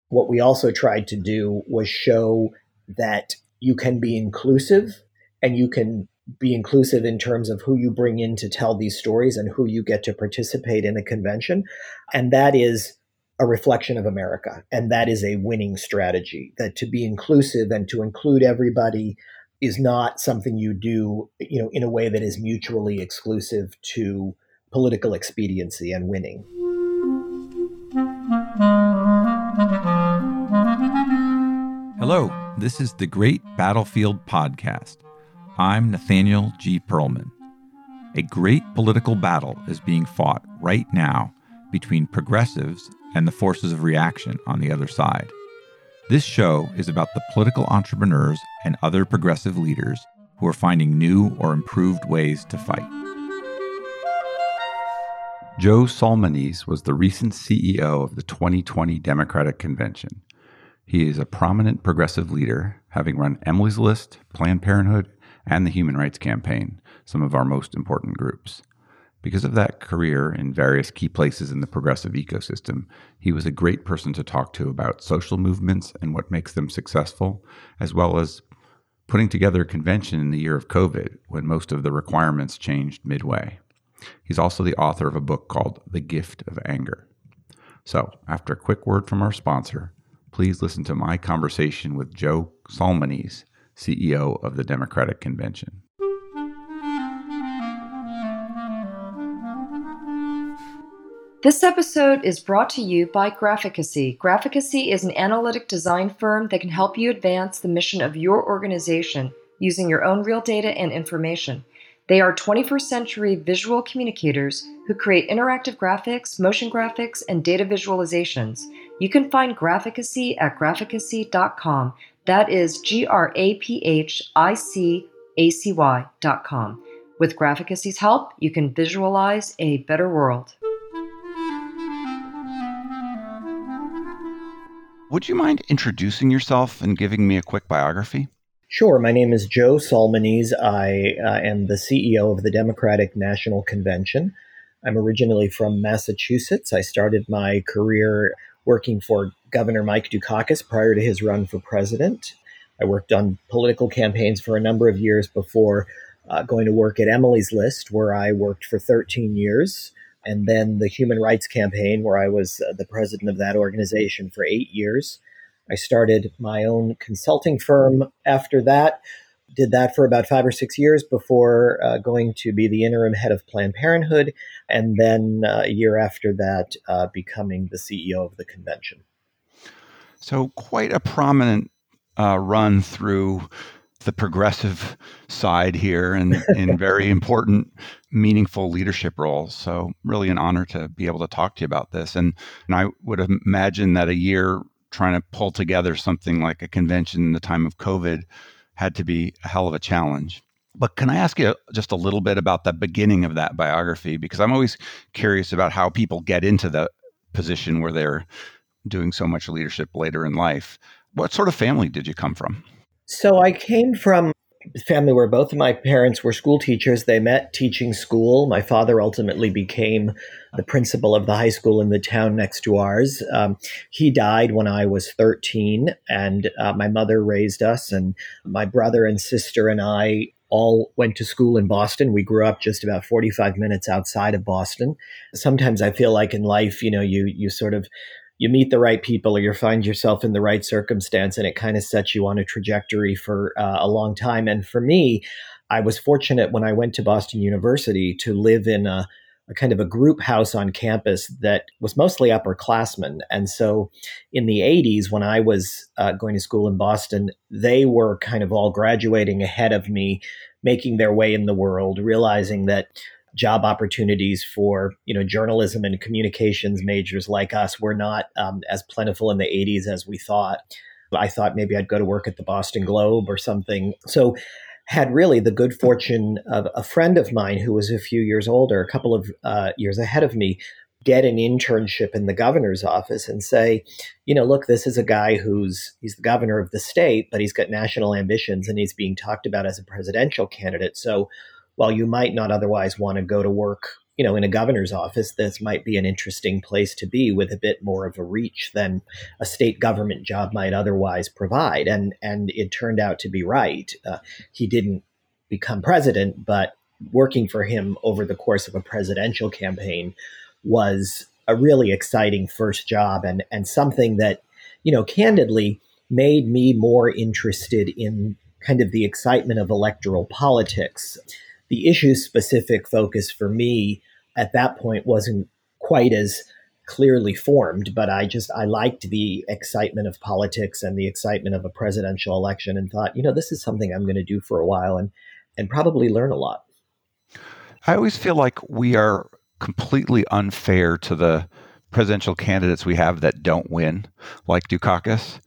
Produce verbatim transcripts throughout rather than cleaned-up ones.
What we also tried to do was show that you can be inclusive, and you can be inclusive in terms of who you bring in to tell these stories and who you get to participate in a convention. And that is a reflection of America. And that is a winning strategy, that to be inclusive and to include everybody is not something you do, you know, in a way that is mutually exclusive to political expediency and winning. Hello, this is the Great Battlefield Podcast. I'm Nathaniel G. Pearlman. A great political battle is being fought right now between progressives and the forces of reaction on the other side. This show is about the political entrepreneurs and other progressive leaders who are finding new or improved ways to fight. Joe Solmonese was the recent C E O of the twenty twenty Democratic Convention. He is a prominent progressive leader, having run Emily's List, Planned Parenthood, and the Human Rights Campaign, some of our most important groups. Because of that career in various key places in the progressive ecosystem, he was a great person to talk to about social movements and what makes them successful, as well as putting together a convention in the year of COVID when most of the requirements changed midway. He's also the author of a book called The Gift of Anger. So, after a quick word from our sponsor, please listen to my conversation with Joe Solmonese, C E O of the Democratic Convention. This episode is brought to you by Graphicacy. Graphicacy is an analytic design firm that can help you advance the mission of your organization using your own real data and information. They are twenty-first century visual communicators who create interactive graphics, motion graphics, and data visualizations. You can find Graphicacy at graphicacy dot com. That is G R A P H I C A C Y dot com. With Graphicacy's help, you can visualize a better world. Would you mind introducing yourself and giving me a quick biography? Sure. My name is Joe Solmonese. I uh, am the C E O of the Democratic National Convention. I'm originally from Massachusetts. I started my career working for Governor Mike Dukakis prior to his run for president. I worked on political campaigns for a number of years before uh, going to work at Emily's List, where I worked for thirteen years, and then the Human Rights Campaign, where I was uh, the president of that organization for eight years. I started my own consulting firm after that, did that for about five or six years before uh, going to be the interim head of Planned Parenthood, and then uh, a year after that, uh, becoming the C E O of the convention. So quite a prominent uh, run through the progressive side here and in very important, meaningful leadership roles. So really an honor to be able to talk to you about this. And, and I would imagine that a year trying to pull together something like a convention in the time of COVID had to be a hell of a challenge. But can I ask you just a little bit about the beginning of that biography? Because I'm always curious about how people get into the position where they're doing so much leadership later in life. What sort of family did you come from? So I came from a family where both of my parents were school teachers. They met teaching school. My father ultimately became the principal of the high school in the town next to ours. Um, he died when I was thirteen, and uh, my mother raised us, and my brother and sister and I all went to school in Boston. We grew up just about forty-five minutes outside of Boston. Sometimes I feel like in life, you know, you you sort of you meet the right people, or you find yourself in the right circumstance, and it kind of sets you on a trajectory for uh, a long time. And for me, I was fortunate when I went to Boston University to live in a, a kind of a group house on campus that was mostly upperclassmen. And so in the eighties, when I was uh, going to school in Boston, they were kind of all graduating ahead of me, making their way in the world, realizing that job opportunities for, you know, journalism and communications majors like us were not um, as plentiful in the eighties as we thought. I thought maybe I'd go to work at the Boston Globe or something. So had really the good fortune of a friend of mine who was a few years older, a couple of uh, years ahead of me, get an internship in the governor's office and say, you know, look, this is a guy who's, he's the governor of the state, but he's got national ambitions and he's being talked about as a presidential candidate. So while you might not otherwise want to go to work you know, in a governor's office, this might be an interesting place to be with a bit more of a reach than a state government job might otherwise provide. And and it turned out to be right. Uh, he didn't become president, but working for him over the course of a presidential campaign was a really exciting first job, and and something that, you know, candidly made me more interested in kind of the excitement of electoral politics. The issue-specific focus for me at that point wasn't quite as clearly formed, but I just, I liked the excitement of politics and the excitement of a presidential election, and thought, you know, this is something I'm going to do for a while and and probably learn a lot. I always feel like we are completely unfair to the presidential candidates we have that don't win, like Dukakis.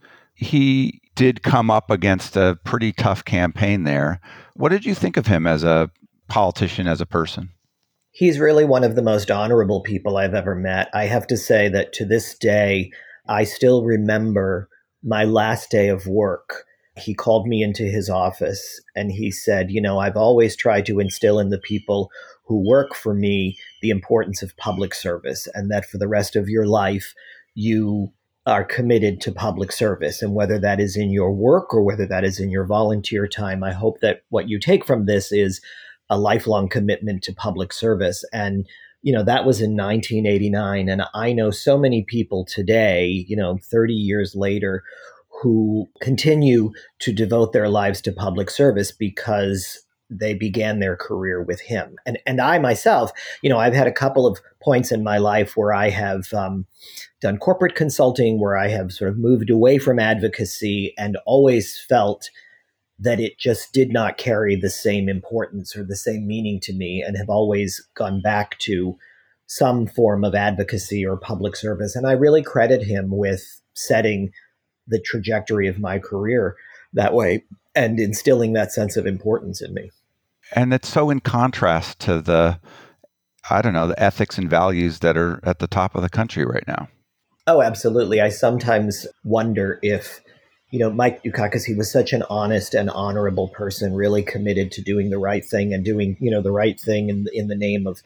He did come up against a pretty tough campaign there. What did you think of him as a politician, as a person? He's really one of the most honorable people I've ever met. I have to say that to this day, I still remember my last day of work. He called me into his office and he said, you know, I've always tried to instill in the people who work for me the importance of public service, and that for the rest of your life, you are committed to public service. And whether that is in your work or whether that is in your volunteer time, I hope that what you take from this is a lifelong commitment to public service. And, you know, that was in nineteen eighty-nine. And I know so many people today, you know, thirty years later, who continue to devote their lives to public service because they began their career with him. And and I myself, you know, I've had a couple of points in my life where I have um, done corporate consulting, where I have sort of moved away from advocacy and always felt that it just did not carry the same importance or the same meaning to me, and have always gone back to some form of advocacy or public service. And I really credit him with setting the trajectory of my career that way and instilling that sense of importance in me. And it's so in contrast to the, I don't know, the ethics and values that are at the top of the country right now. Oh, absolutely. I sometimes wonder if, you know, Mike Dukakis, he was such an honest and honorable person, really committed to doing the right thing and doing, you know, the right thing in, in the name of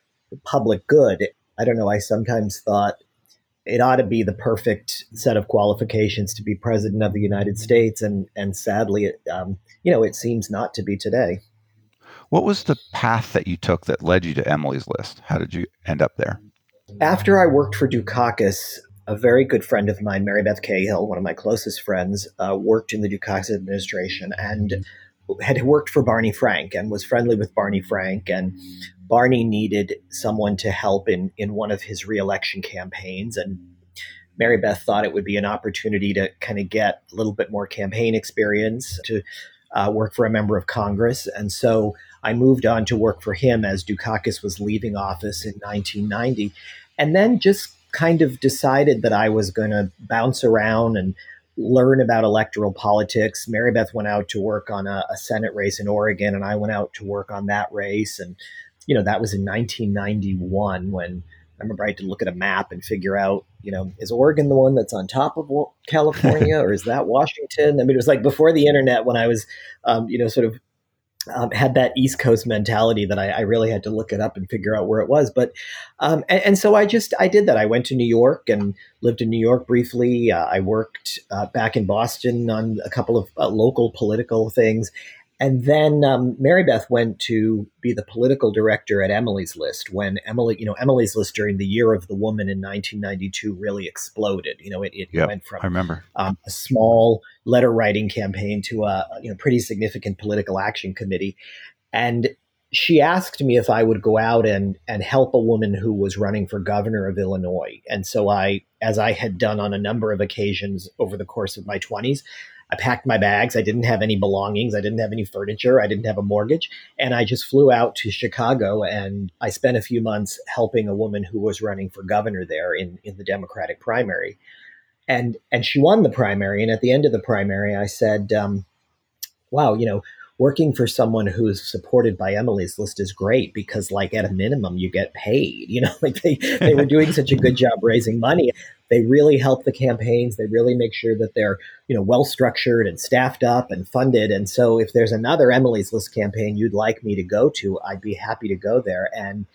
public good. I don't know. I sometimes thought it ought to be the perfect set of qualifications to be president of the United States. And, and sadly, it, um, you know, it seems not to be today. What was the path that you took that led you to Emily's List? How did you end up there? After I worked for Dukakis, a very good friend of mine, Mary Beth Cahill, one of my closest friends, uh, worked in the Dukakis administration and had worked for Barney Frank and was friendly with Barney Frank. And Barney needed someone to help in, in one of his reelection campaigns. And Mary Beth thought it would be an opportunity to kind of get a little bit more campaign experience, to uh, work for a member of Congress. And so I moved on to work for him as Dukakis was leaving office in nineteen ninety. And then just kind of decided that I was going to bounce around and learn about electoral politics. Mary Beth went out to work on a, a Senate race in Oregon, and I went out to work on that race. And, you know, that was in nineteen ninety-one when I remember I had to look at a map and figure out, you know, is Oregon the one that's on top of California or is that Washington? I mean, it was like before the internet, when I was, um, you know, sort of Um, had that East Coast mentality that I, I really had to look it up and figure out where it was. But, um, and, and so I just, I did that. I went to New York and lived in New York briefly. Uh, I worked uh, back in Boston on a couple of uh, local political things. And then um, Mary Beth went to be the political director at Emily's List when Emily, you know, Emily's List during the Year of the Woman in nineteen ninety-two really exploded. You know, it, it yep, went from I remember. Um, a small letter writing campaign to a you know pretty significant political action committee. And she asked me if I would go out and and help a woman who was running for governor of Illinois. And so I, as I had done on a number of occasions over the course of my twenties, I packed my bags. I didn't have any belongings. I didn't have any furniture. I didn't have a mortgage. And I just flew out to Chicago, and I spent a few months helping a woman who was running for governor there in, in the Democratic primary. And and she won the primary. And at the end of the primary, I said, um, wow, you know, working for someone who's supported by Emily's List is great because, like, at a minimum, you get paid. You know, like they, they were doing such a good job raising money. They really help the campaigns. They really make sure that they're, you know, well structured and staffed up and funded. And so if there's another Emily's List campaign you'd like me to go to, I'd be happy to go there. And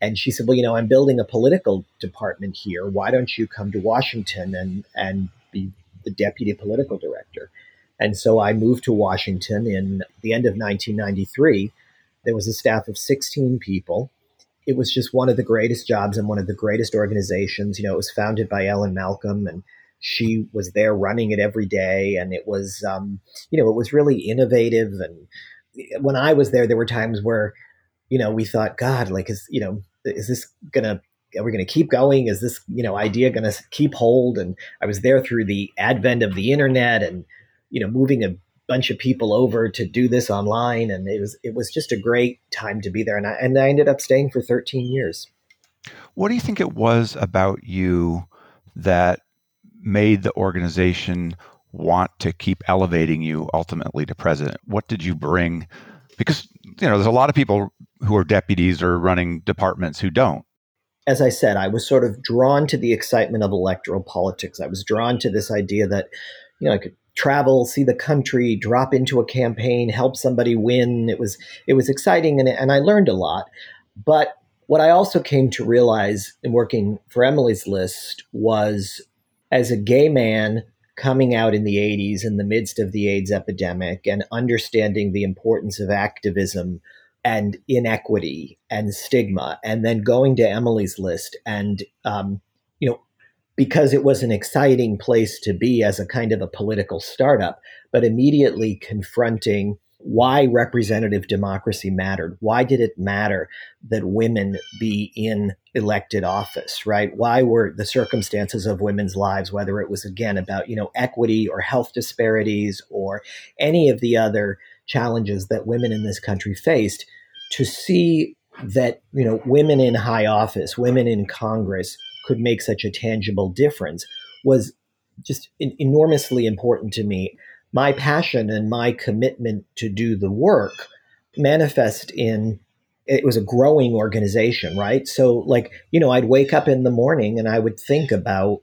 And she said, well, you know, I'm building a political department here. Why don't you come to Washington and, and be the deputy political director? And so I moved to Washington in the end of nineteen ninety-three. There was a staff of sixteen people. It was just one of the greatest jobs and one of the greatest organizations. You know, it was founded by Ellen Malcolm, and she was there running it every day. And it was, um, you know, it was really innovative. And when I was there, there were times where, you know, we thought, God, like, is, you know, is this going to, are we going to keep going? Is this, you know, idea going to keep hold? And I was there through the advent of the internet and, you know, moving a bunch of people over to do this online. And it was, it was just a great time to be there. And I, and I ended up staying for thirteen years. What do you think it was about you that made the organization want to keep elevating you ultimately to president? What did you bring? Because, you know, there's a lot of people who are deputies or running departments who don't. As I said, I was sort of drawn to the excitement of electoral politics. I was drawn to this idea that, you know, I could travel, see the country, drop into a campaign, help somebody win. It was it was exciting, and, and I learned a lot. But what I also came to realize in working for Emily's List was, as a gay man coming out in the eighties in the midst of the AIDS epidemic and understanding the importance of activism and inequity and stigma, and then going to Emily's List and, um, you know, because it was an exciting place to be as a kind of a political startup, but immediately confronting why representative democracy mattered. Why did it matter that women be in elected office, right? Why were the circumstances of women's lives, whether it was, again, about, you know, equity or health disparities or any of the other challenges that women in this country faced, to see that, you know, women in high office, women in Congress could make such a tangible difference was just in- enormously important to me. My passion and my commitment to do the work manifest in, it was a growing organization, right? So, like, you know, I'd wake up in the morning and I would think about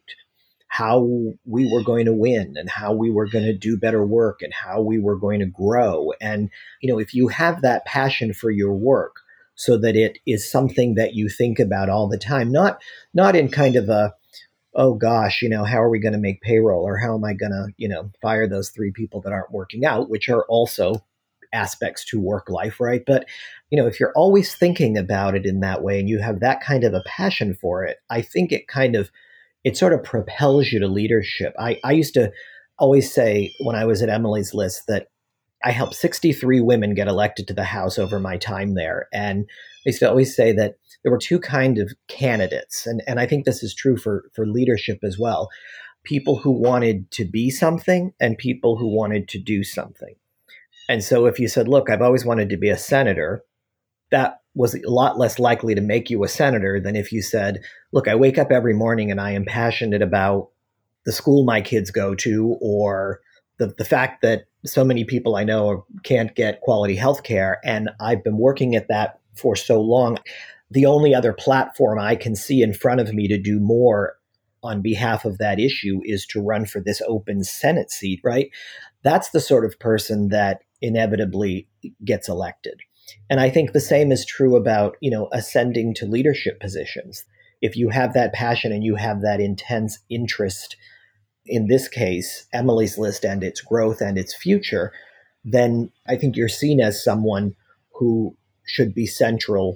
how we were going to win and how we were going to do better work and how we were going to grow. And, you know, if you have that passion for your work so that it is something that you think about all the time, not, not in kind of a, oh gosh, you know, how are we going to make payroll, or how am I going to, you know, fire those three people that aren't working out, which are also aspects to work life, right? But, you know, if you're always thinking about it in that way and you have that kind of a passion for it, I think it kind of, it sort of propels you to leadership. I, I used to always say when I was at Emily's List that I helped sixty-three women get elected to the House over my time there. And I used to always say that there were two kinds of candidates. And, and I think this is true for, for leadership as well. People who wanted to be something and people who wanted to do something. And so if you said, look, I've always wanted to be a senator, that was a lot less likely to make you a senator than if you said, look, I wake up every morning and I am passionate about the school my kids go to, or the, the fact that so many people I know can't get quality health care. And I've been working at that for so long. The only other platform I can see in front of me to do more on behalf of that issue is to run for this open Senate seat, right? That's the sort of person that inevitably gets elected. And I think the same is true about, you know, ascending to leadership positions. If you have that passion and you have that intense interest, in this case, Emily's List and its growth and its future, then I think you're seen as someone who should be central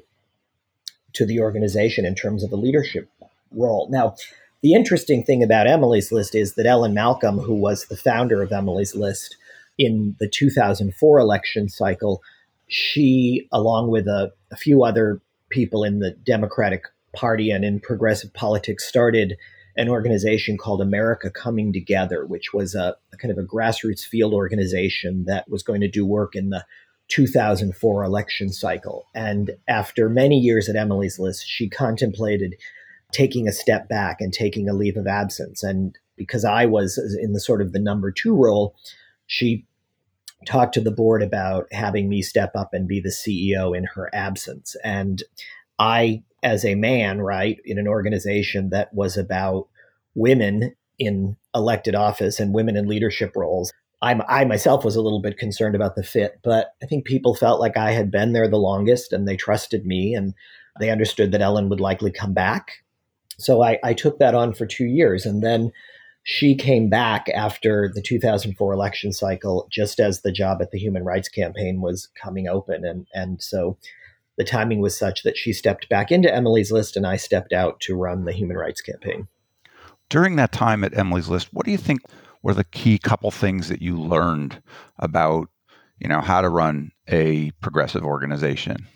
to the organization in terms of a leadership role. Now, the interesting thing about Emily's List is that Ellen Malcolm, who was the founder of Emily's List in the two thousand four election cycle, she, along with a, a few other people in the Democratic Party and in progressive politics, started an organization called America Coming Together, which was a, a kind of a grassroots field organization that was going to do work in the two thousand four election cycle. And after many years at Emily's List, she contemplated taking a step back and taking a leave of absence. And because I was in the sort of the number two role, she talked to the board about having me step up and be the C E O in her absence. And I, as a man, right, in an organization that was about women in elected office and women in leadership roles, I'm, I myself was a little bit concerned about the fit, but I think people felt like I had been there the longest and they trusted me. And They understood that Ellen would likely come back. So I, I took that on for two years. And then she came back after the two thousand four election cycle, just as the job at the Human Rights Campaign was coming open. And, and so the timing was such that she stepped back into Emily's List and I stepped out to run the Human Rights Campaign. During that time at Emily's List, what do you think were the key couple things that you learned about, you know, how to run a progressive organization?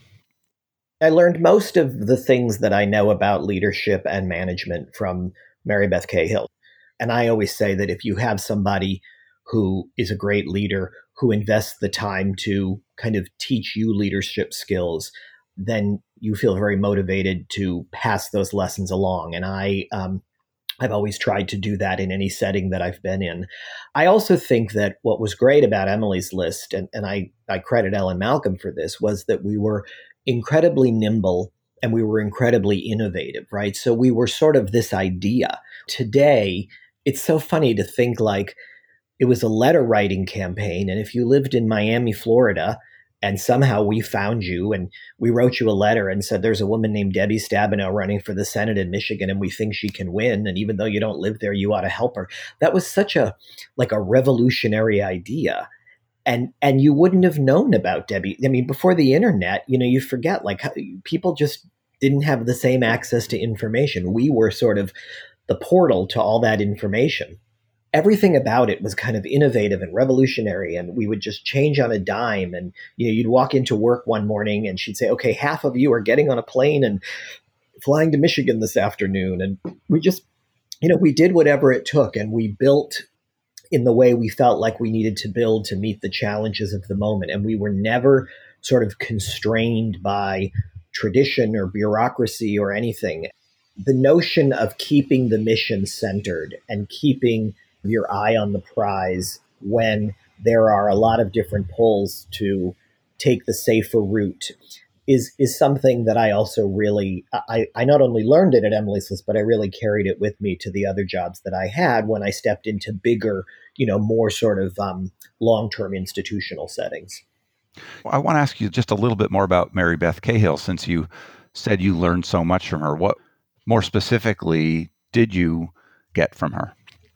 I learned most of the things that I know about leadership and management from Mary Beth Cahill. And I always say that if you have somebody who is a great leader, who invests the time to kind of teach you leadership skills, then you feel very motivated to pass those lessons along. And I, um, I've always tried to do that in any setting that I've been in. I also think that what was great about Emily's List, and, and I, I credit Ellen Malcolm for this, was that we were incredibly nimble and we were incredibly innovative, right? So we were sort of this idea. Today, it's so funny to think like it was a letter writing campaign. And if you lived in Miami, Florida, and somehow we found you and we wrote you a letter and said, there's a woman named Debbie Stabenow running for the Senate in Michigan and we think she can win. And even though you don't live there, you ought to help her. That was such a, like a revolutionary idea. And, and you wouldn't have known about Debbie. I mean, before the internet, you know, you forget like how, people just didn't have the same access to information. We were sort of the portal to all that information. Everything about it was kind of innovative and revolutionary, and we would just change on a dime. And you know, you'd walk into work one morning and she'd say, okay, half of you are getting on a plane and flying to Michigan this afternoon. And we just, you know, we did whatever it took, and we built in the way we felt like we needed to build to meet the challenges of the moment. And we were never sort of constrained by tradition or bureaucracy or anything. The notion of keeping the mission centered and keeping your eye on the prize when there are a lot of different pulls to take the safer route is is something that I also really, I, I not only learned it at Emily's List, but I really carried it with me to the other jobs that I had when I stepped into bigger, you know, more sort of um, long-term institutional settings. Well, I want to ask you just a little bit more about Mary Beth Cahill, since you said you learned so much from her. What more specifically did you get from her?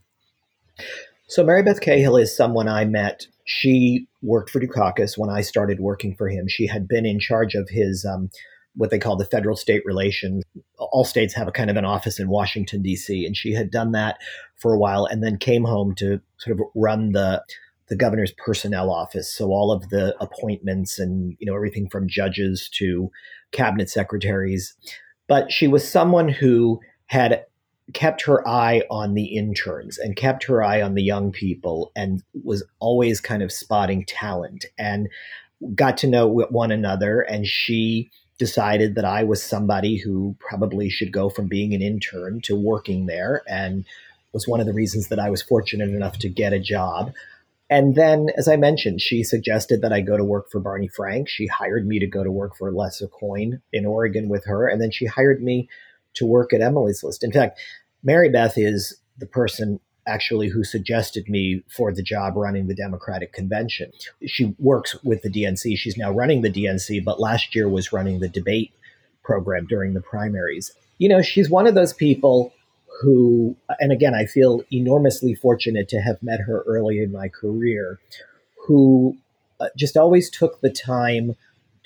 So Mary Beth Cahill is someone I met. She worked for Dukakis when I started working for him. She had been in charge of his, um, what they call the federal state relations. All states have a kind of an office in Washington, D C, and she had done that for a while and then came home to sort of run the the governor's personnel office. So all of the appointments and, you know, everything from judges to cabinet secretaries. But she was someone who had kept her eye on the interns and kept her eye on the young people and was always kind of spotting talent and got to know one another. And she decided that I was somebody who probably should go from being an intern to working there, and was one of the reasons that I was fortunate enough to get a job. And then, as I mentioned, she suggested that I go to work for Barney Frank. She hired me to go to work for Les Aucoin in Oregon with her. And then she hired me to work at Emily's List. In fact, Mary Beth is the person actually who suggested me for the job running the Democratic Convention. She works with the D N C. She's now running the D N C, but last year was running the debate program during the primaries. You know, she's one of those people who, and again, I feel enormously fortunate to have met her early in my career, who uh, just always took the time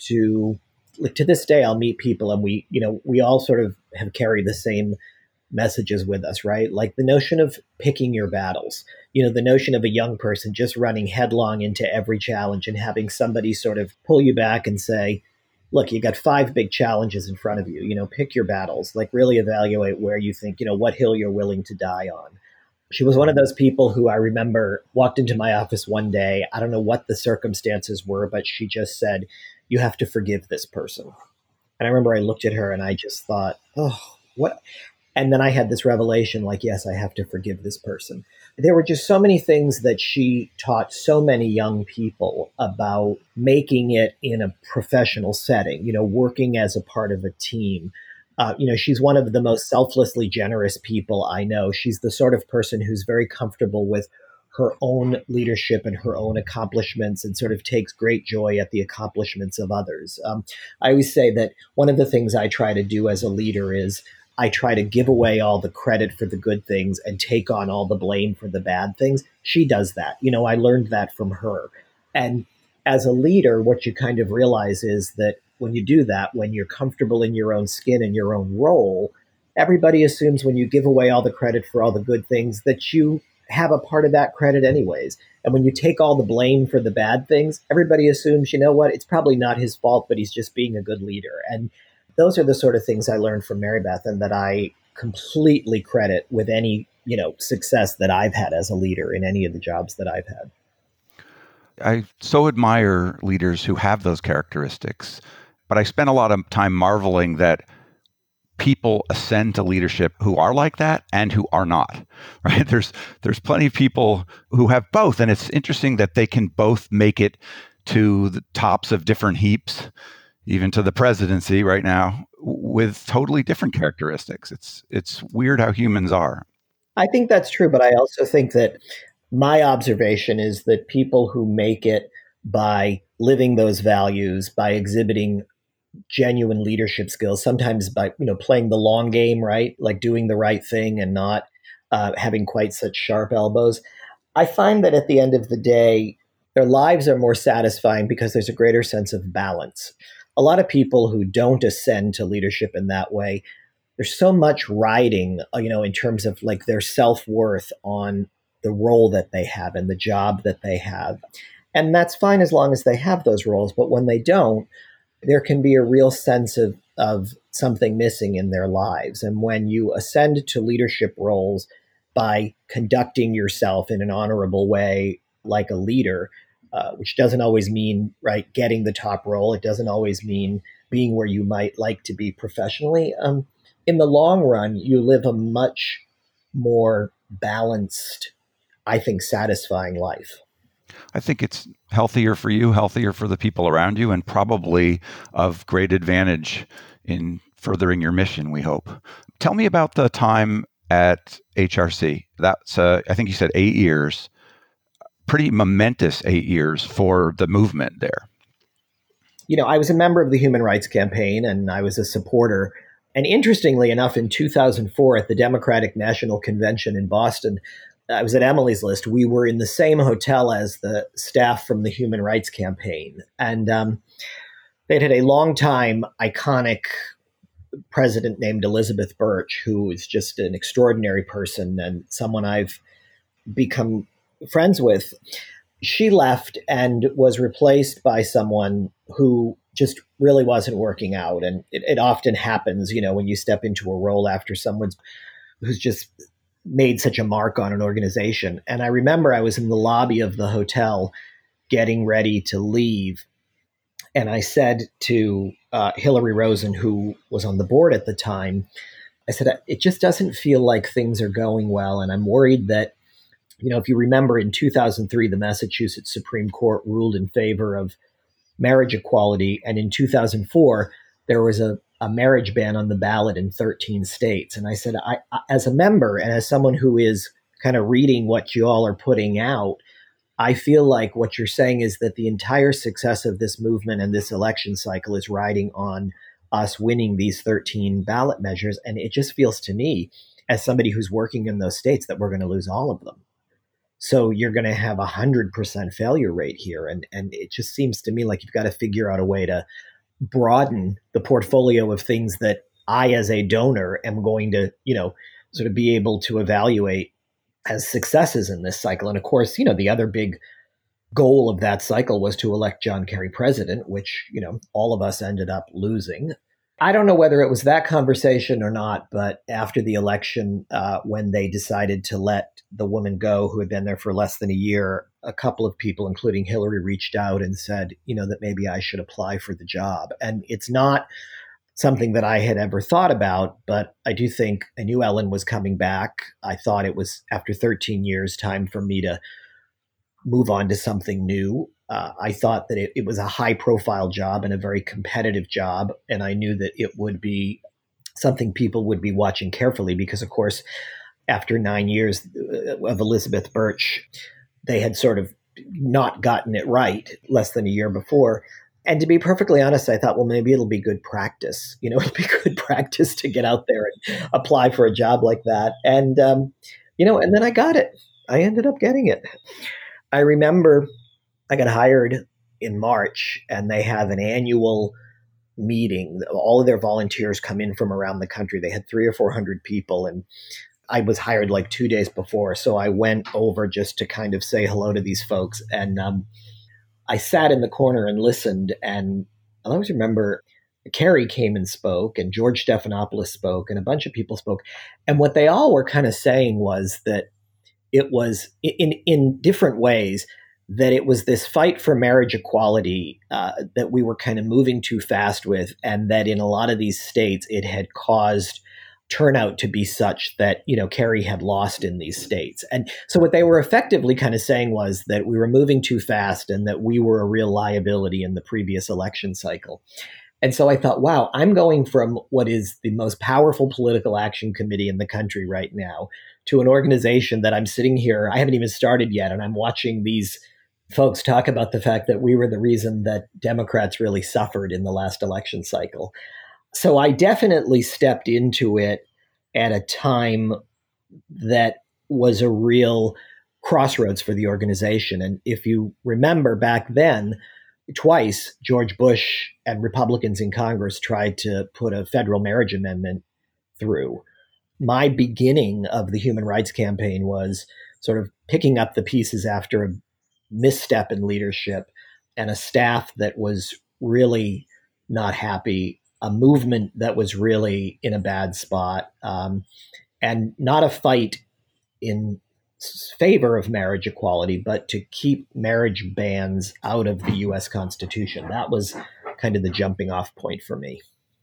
to, like, to this day, I'll meet people and we, you know, we all sort of have carried the same messages with us, right? Like the notion of picking your battles, you know, the notion of a young person just running headlong into every challenge and having somebody sort of pull you back and say, look, you got five big challenges in front of you, you know, pick your battles, like really evaluate where you think, you know, what hill you're willing to die on. She was one of those people who I remember walked into my office one day. I don't know what the circumstances were, but she just said, you have to forgive this person. And I remember I looked at her and I just thought, oh, what? And then I had this revelation, like, yes, I have to forgive this person. There were just so many things that she taught so many young people about making it in a professional setting, you know, working as a part of a team. Uh, you know, she's one of the most selflessly generous people I know. She's the sort of person who's very comfortable with her own leadership and her own accomplishments and sort of takes great joy at the accomplishments of others. Um, I always say that one of the things I try to do as a leader is I try to give away all the credit for the good things and take on all the blame for the bad things. She does that. You know, I learned that from her. And as a leader, what you kind of realize is that when you do that, when you're comfortable in your own skin and your own role, everybody assumes when you give away all the credit for all the good things that you have a part of that credit anyways. And when you take all the blame for the bad things, everybody assumes, you know what, it's probably not his fault, but he's just being a good leader. And those are the sort of things I learned from Mary Beth and that I completely credit with any, you know, success that I've had as a leader in any of the jobs that I've had. I so admire leaders who have those characteristics, but I spend a lot of time marveling that people ascend to leadership who are like that and who are not, right? There's there's plenty of people who have both, and it's interesting that they can both make it to the tops of different heaps, even to the presidency right now, with totally different characteristics. It's it's weird how humans are. I think that's true, but I also think that my observation is that people who make it by living those values, by exhibiting genuine leadership skills, sometimes by, you know, playing the long game, right? Like doing the right thing and not uh, having quite such sharp elbows. I find that at the end of the day, their lives are more satisfying because there's a greater sense of balance. A lot of people who don't ascend to leadership in that way, there's so much riding, you know, in terms of like their self-worth on the role that they have and the job that they have. And that's fine as long as they have those roles. But when they don't, there can be a real sense of, of something missing in their lives. And when you ascend to leadership roles by conducting yourself in an honorable way, like a leader, uh, which doesn't always mean, right, getting the top role. It doesn't always mean being where you might like to be professionally. Um, in the long run, you live a much more balanced, I think, satisfying life. I think it's healthier for you, healthier for the people around you, and probably of great advantage in furthering your mission, we hope. Tell me about the time at H R C. That's, uh, I think you said eight years, pretty momentous eight years for the movement there. You know, I was a member of the Human Rights Campaign and I was a supporter. And interestingly enough, in two thousand four at the Democratic National Convention in Boston, I was at Emily's List. We were in the same hotel as the staff from the Human Rights Campaign. And um, they'd had a long-time iconic president named Elizabeth Birch, who is just an extraordinary person and someone I've become friends with. She left and was replaced by someone who just really wasn't working out. And it, it often happens, you know, when you step into a role after someone's who's just made such a mark on an organization. And I remember I was in the lobby of the hotel getting ready to leave. And I said to uh, Hillary Rosen, who was on the board at the time, I said, it just doesn't feel like things are going well. And I'm worried that, you know, if you remember in two thousand three, the Massachusetts Supreme Court ruled in favor of marriage equality. And in two thousand four, there was a a marriage ban on the ballot in thirteen states. And I said, I, I, as a member and as someone who is kind of reading what you all are putting out, I feel like what you're saying is that the entire success of this movement and this election cycle is riding on us winning these thirteen ballot measures. And it just feels to me, as somebody who's working in those states, that we're going to lose all of them. So you're going to have a hundred percent failure rate here. And, and it just seems to me like you've got to figure out a way to broaden the portfolio of things that I, as a donor, am going to, you know, sort of be able to evaluate as successes in this cycle. And of course, you know, the other big goal of that cycle was to elect John Kerry president, which, you know, all of us ended up losing. I don't know whether it was that conversation or not, but after the election, uh, when they decided to let the woman go who had been there for less than a year, a couple of people, including Hillary, reached out and said, you know, that maybe I should apply for the job. And it's not something that I had ever thought about, but I do think I knew Ellen was coming back. I thought it was, after thirteen years, time for me to move on to something new. Uh, I thought that it, it was a high profile job and a very competitive job. And I knew that it would be something people would be watching carefully because, of course, after nine years of Elizabeth Birch they had sort of not gotten it right less than a year before. And to be perfectly honest, I thought, well, maybe it'll be good practice. You know, it'll be good practice to get out there and apply for a job like that. And, um, you know, and then I got it. I ended up getting it. I remember I got hired in March, and they have an annual meeting. All of their volunteers come in from around the country. They had three or four hundred people, and I was hired like two days before. So I went over just to kind of say hello to these folks. And um, I sat in the corner and listened. And I always remember Kerry came and spoke, and George Stephanopoulos spoke, and a bunch of people spoke. And what they all were kind of saying was that it was in, in different ways, that it was this fight for marriage equality uh, that we were kind of moving too fast with, and that in a lot of these states, it had caused turnout to be such that, you know, Kerry had lost in these states. And so what they were effectively kind of saying was that we were moving too fast and that we were a real liability in the previous election cycle. And so I thought, wow, I'm going from what is the most powerful political action committee in the country right now to an organization that I'm sitting here, I haven't even started yet, and I'm watching these folks talk about the fact that we were the reason that Democrats really suffered in the last election cycle. So I definitely stepped into it at a time that was a real crossroads for the organization. And if you remember back then, twice George Bush and Republicans in Congress tried to put a federal marriage amendment through. My beginning of the Human Rights Campaign was sort of picking up the pieces after a misstep in leadership and a staff that was really not happy, a movement that was really in a bad spot, um, and not a fight in favor of marriage equality, but to keep marriage bans out of the U S Constitution. That was kind of the jumping off point for me.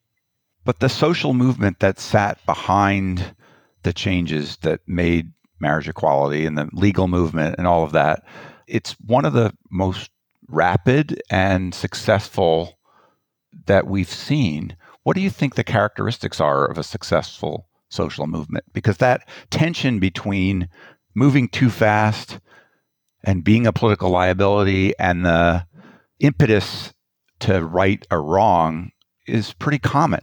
But the social movement that sat behind the changes that made marriage equality and the legal movement and all of that, it's one of the most rapid and successful that we've seen. What do you think the characteristics are of a successful social movement? Because that tension between moving too fast and being a political liability and the impetus to right a wrong is pretty common.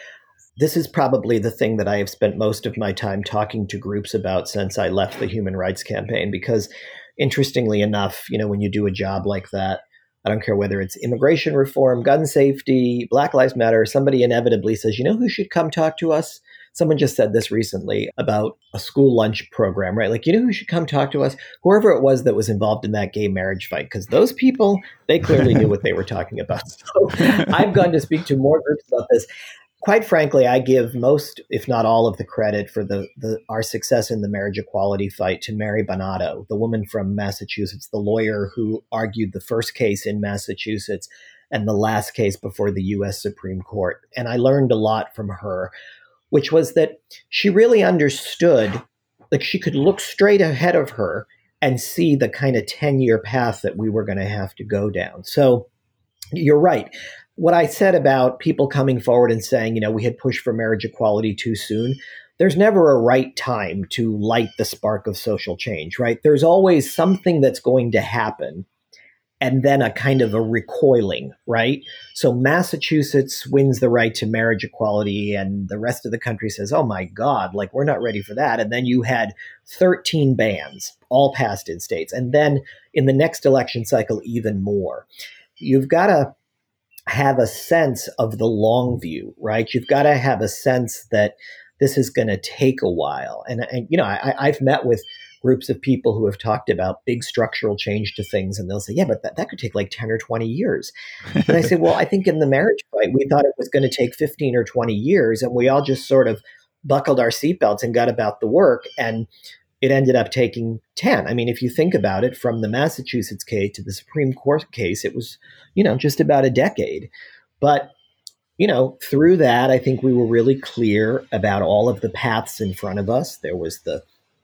This is probably the thing that I have spent most of my time talking to groups about since I left the Human Rights Campaign, because interestingly enough, you know, when you do a job like that, I don't care whether it's immigration reform, gun safety, Black Lives Matter, somebody inevitably says, you know who should come talk to us? Someone just said this recently about a school lunch program, right? Like, you know who should come talk to us? Whoever it was that was involved in that gay marriage fight, because those people, they clearly knew what they were talking about. So I've gone to speak to more groups about this. Quite frankly, I give most, if not all, of the credit for the, the our success in the marriage equality fight to Mary Bonato, the woman from Massachusetts, the lawyer who argued the first case in Massachusetts and the last case before the U S Supreme Court. And I learned a lot from her, which was that she really understood, like she could look straight ahead of her and see the kind of ten-year path that we were going to have to go down. So you're right. What I said about people coming forward and saying, you know, we had pushed for marriage equality too soon, there's never a right time to light the spark of social change, right? There's always something that's going to happen and then a kind of a recoiling, right? So Massachusetts wins the right to marriage equality and the rest of the country says, oh my God, like we're not ready for that. And then you had thirteen bans all passed in states. And then in the next election cycle, even more. You've got to have a sense of the long view, right? You've got to have a sense that this is going to take a while. And, and you know, I, I've met with groups of people who have talked about big structural change to things, and they'll say, yeah, but that, that could take like ten or twenty years. And I say, well, I think in the marriage fight, we thought it was going to take fifteen or twenty years, and we all just sort of buckled our seatbelts and got about the work. And it ended up taking ten. I mean, if you think about it, from the Massachusetts case to the Supreme Court case, it was, you know, just about a decade. But, you know, through that, I think we were really clear about all of the paths in front of us. There was the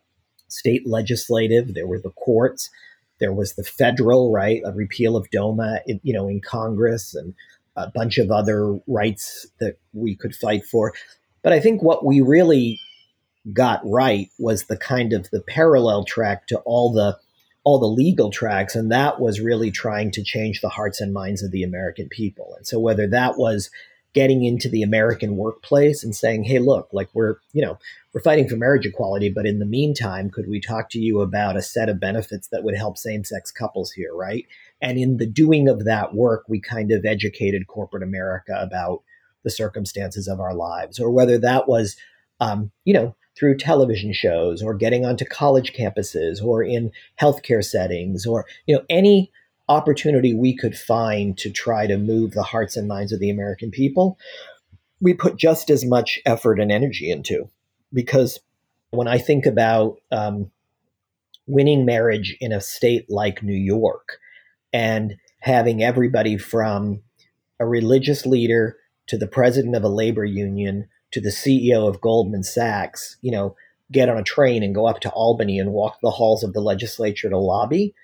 state legislative, there were the courts, there was the federal, right, a repeal of DOMA, in, you know, in Congress, and a bunch of other rights that we could fight for. But I think what we really got right was the kind of the parallel track to all the all the legal tracks, and that was really trying to change the hearts and minds of the American people. And so whether that was getting into the American workplace and saying, hey, look, like we're, you know, we're fighting for marriage equality, but in the meantime, could we talk to you about a set of benefits that would help same-sex couples here, right? And in the doing of that work, we kind of educated corporate America about the circumstances of our lives, or whether that was, um, you know, through television shows or getting onto college campuses or in healthcare settings, or, you know, any opportunity we could find to try to move the hearts and minds of the American people, we put just as much effort and energy into. Because when I think about um, winning marriage in a state like New York and having everybody from a religious leader to the president of a labor union to the C E O of Goldman Sachs, you know, get on a train and go up to Albany and walk the halls of the legislature to lobby,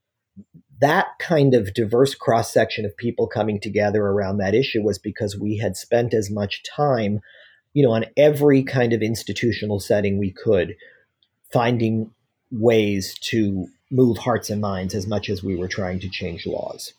that kind of diverse cross-section of people coming together around that issue was because we had spent as much time, you know, on every kind of institutional setting we could, finding ways to move hearts and minds as much as we were trying to change laws.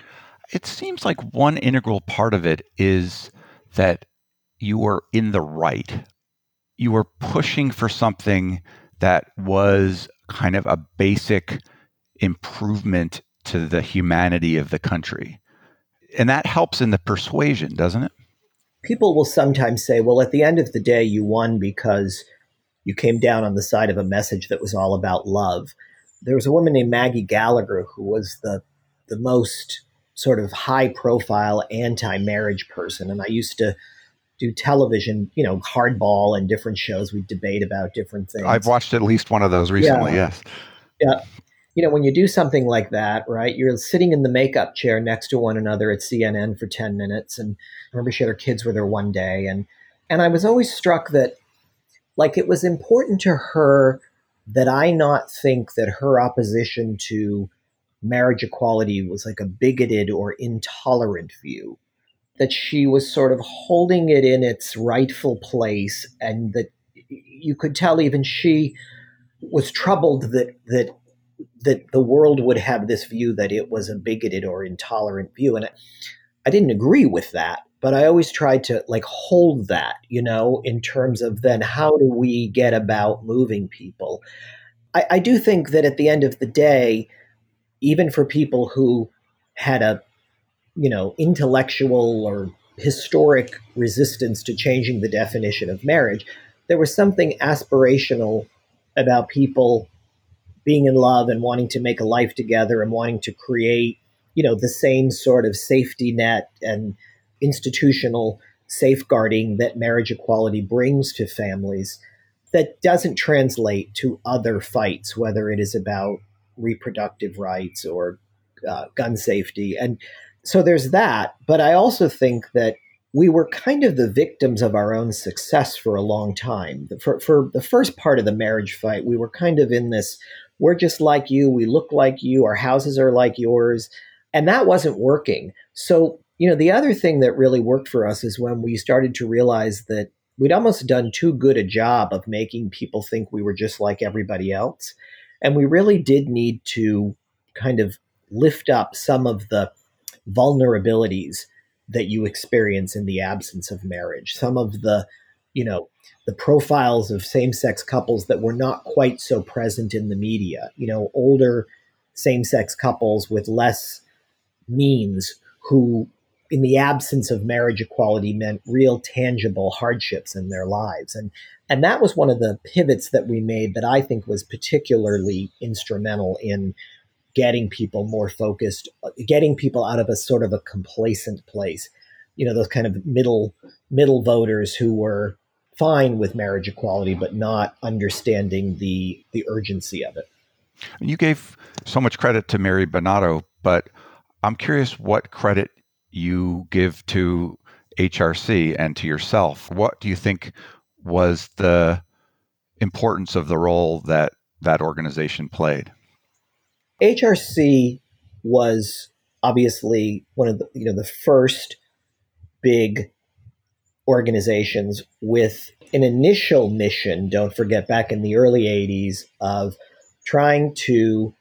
It seems like one integral part of it is that you were in the right. You were pushing for something that was kind of a basic improvement to the humanity of the country. And that helps in the persuasion, doesn't it? People will sometimes say, well, at the end of the day, you won because you came down on the side of a message that was all about love. There was a woman named Maggie Gallagher who was the the most sort of high-profile anti-marriage person. And I used to do television, you know, hardball and different shows. We'd debate about different things. I've watched at least one of those recently, yeah. yes. Yeah. You know, when you do something like that, right, you're sitting in the makeup chair next to one another at C N N for ten minutes. And I remember she had her kids with her one day. And, and I was always struck that, like, it was important to her that I not think that her opposition to marriage equality was like a bigoted or intolerant view, that she was sort of holding it in its rightful place, and that you could tell even she was troubled that that that the world would have this view that it was a bigoted or intolerant view. And I, I didn't agree with that, but I always tried to like hold that, you know, in terms of then how do we get about moving people? I, I do think that at the end of the day, even for people who had a, you know, intellectual or historic resistance to changing the definition of marriage, there was something aspirational about people being in love and wanting to make a life together and wanting to create, you know, the same sort of safety net and institutional safeguarding that marriage equality brings to families that doesn't translate to other fights, whether it is about reproductive rights or uh, gun safety. And so there's that. But I also think that we were kind of the victims of our own success for a long time. For, for the first part of the marriage fight, we were kind of in this, we're just like you, we look like you, our houses are like yours. And that wasn't working. So, you know, the other thing that really worked for us is when we started to realize that we'd almost done too good a job of making people think we were just like everybody else. And we really did need to kind of lift up some of the vulnerabilities that you experience in the absence of marriage. Some of the, you know, the profiles of same-sex couples that were not quite so present in the media, you know, older same-sex couples with less means who, in the absence of marriage equality, meant real tangible hardships in their lives. And and that was one of the pivots that we made that I think was particularly instrumental in getting people more focused, getting people out of a sort of a complacent place. You know, those kind of middle middle voters who were fine with marriage equality, but not understanding the the urgency of it. You gave so much credit to Mary Bonato, but I'm curious what credit you give to H R C and to yourself. What do you think was the importance of the role that that organization played? H R C was obviously one of the, you know, the first big organizations with an initial mission, don't forget, back in the early eighties, of trying to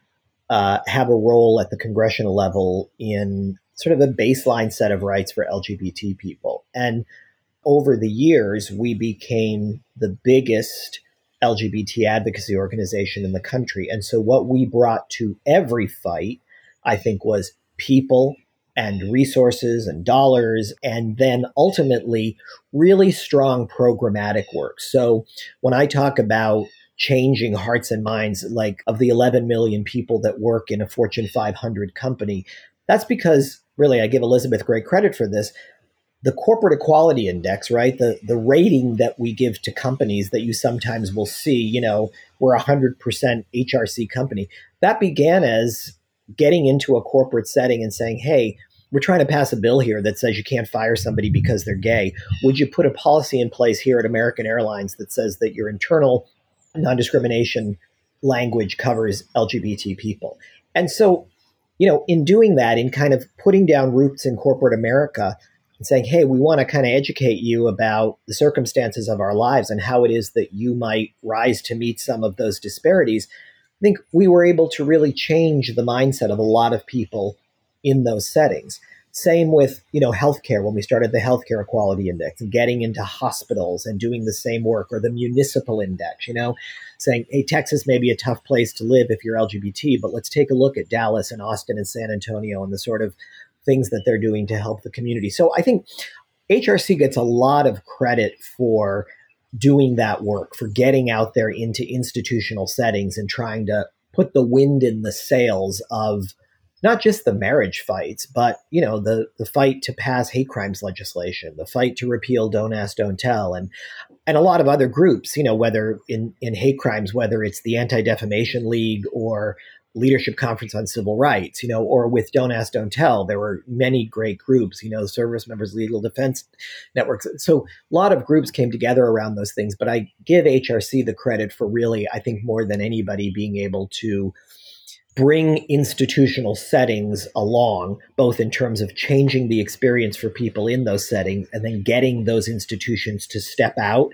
uh, have a role at the congressional level in sort of a baseline set of rights for L G B T people. And over the years, we became the biggest L G B T advocacy organization in the country. And so what we brought to every fight, I think, was people and resources and dollars, and then ultimately really strong programmatic work. So when I talk about changing hearts and minds, like of the eleven million people that work in a Fortune five hundred company, that's because really I give Elizabeth great credit for this. The corporate equality index, right? The the rating that we give to companies that you sometimes will see, you know, we're a one hundred percent H R C company. That began as getting into a corporate setting and saying, hey, we're trying to pass a bill here that says you can't fire somebody because they're gay. Would you put a policy in place here at American Airlines that says that your internal non-discrimination language covers L G B T people? And so, you know, in doing that, in kind of putting down roots in corporate America and saying, hey, we want to kind of educate you about the circumstances of our lives and how it is that you might rise to meet some of those disparities, I think we were able to really change the mindset of a lot of people in those settings. Same with, you know, healthcare, when we started the Healthcare Equality Index and getting into hospitals and doing the same work, or the Municipal Index, you know, saying, hey, Texas may be a tough place to live if you're L G B T, but let's take a look at Dallas and Austin and San Antonio and the sort of things that they're doing to help the community. So I think H R C gets a lot of credit for doing that work, for getting out there into institutional settings and trying to put the wind in the sails of not just the marriage fights, but, you know, the the fight to pass hate crimes legislation, the fight to repeal Don't Ask, Don't Tell, and and a lot of other groups, you know, whether in, in hate crimes, whether it's the Anti-Defamation League or Leadership Conference on Civil Rights, you know, or with Don't Ask, Don't Tell, there were many great groups, you know, Service Members Legal Defense Networks. So a lot of groups came together around those things, but I give H R C the credit for really, I think more than anybody, being able to bring institutional settings along, both in terms of changing the experience for people in those settings and then getting those institutions to step out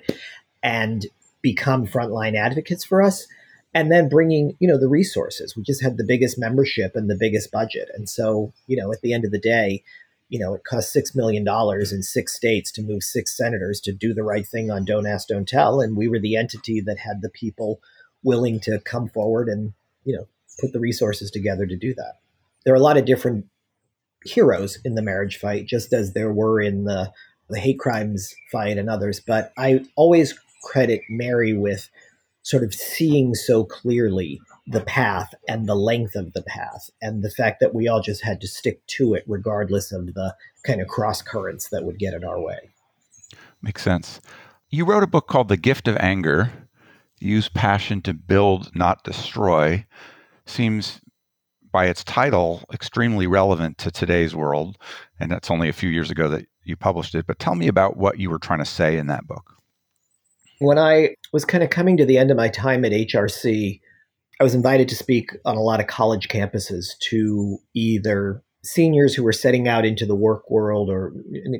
and become frontline advocates for us. And then bringing, you know, the resources. We just had the biggest membership and the biggest budget. And so, you know, at the end of the day, you know, it cost six million dollars in six states to move six senators to do the right thing on Don't Ask, Don't Tell. And we were the entity that had the people willing to come forward and, you know, put the resources together to do that. There are a lot of different heroes in the marriage fight, just as there were in the, the hate crimes fight and others. But I always credit Mary with sort of seeing so clearly the path and the length of the path, and the fact that we all just had to stick to it regardless of the kind of cross currents that would get in our way. Makes sense. You wrote a book called The Gift of Anger, Use Passion to Build, Not Destroy. Seems by its title extremely relevant to today's world, and that's only a few years ago that you published it. But tell me about what you were trying to say in that book. When I was kind of coming to the end of my time at H R C, I was invited to speak on a lot of college campuses to either seniors who were setting out into the work world, or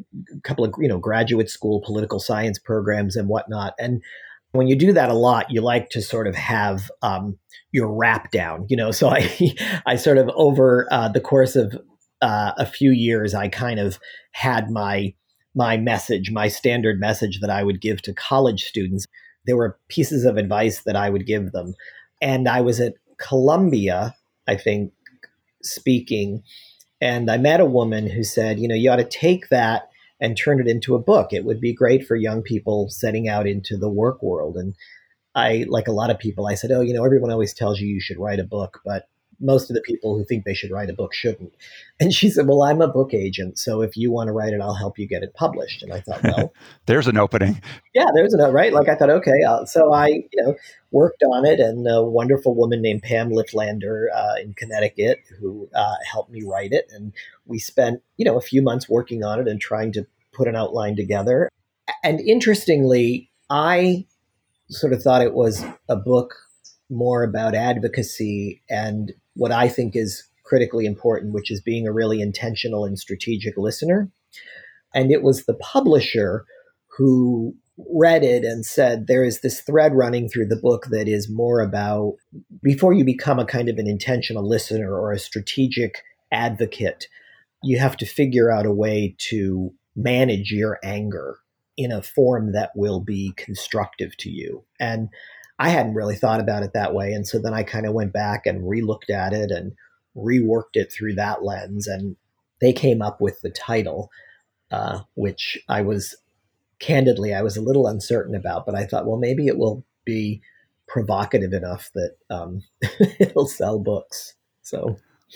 a couple of, you know, graduate school political science programs and whatnot. And when you do that a lot, you like to sort of have um, your wrap down, you know. So I, I sort of over uh, the course of uh, a few years, I kind of had my my message, my standard message that I would give to college students. There were pieces of advice that I would give them. And I was at Columbia, I think, speaking, and I met a woman who said, you know, you ought to take that and turn it into a book. It would be great for young people setting out into the work world. And I, like a lot of people, I said, oh, you know, everyone always tells you you should write a book, but most of the people who think they should write a book shouldn't. And she said, well, I'm a book agent, so if you want to write it, I'll help you get it published. And I thought, well, there's an opening. Yeah, there's an, right? Like I thought, okay. Uh, so I, you know, worked on it, and a wonderful woman named Pam Lifflander uh, in Connecticut who uh, helped me write it. And we spent, you know, a few months working on it and trying to put an outline together. And interestingly, I sort of thought it was a book more about advocacy and what I think is critically important, which is being a really intentional and strategic listener. And it was the publisher who read it and said, there is this thread running through the book that is more about, before you become a kind of an intentional listener or a strategic advocate, you have to figure out a way to manage your anger in a form that will be constructive to you. And I hadn't really thought about it that way. And so then I kind of went back and relooked at it and reworked it through that lens. And they came up with the title, uh, which I was candidly, I was a little uncertain about, but I thought, well, maybe it will be provocative enough that um, it'll sell books. So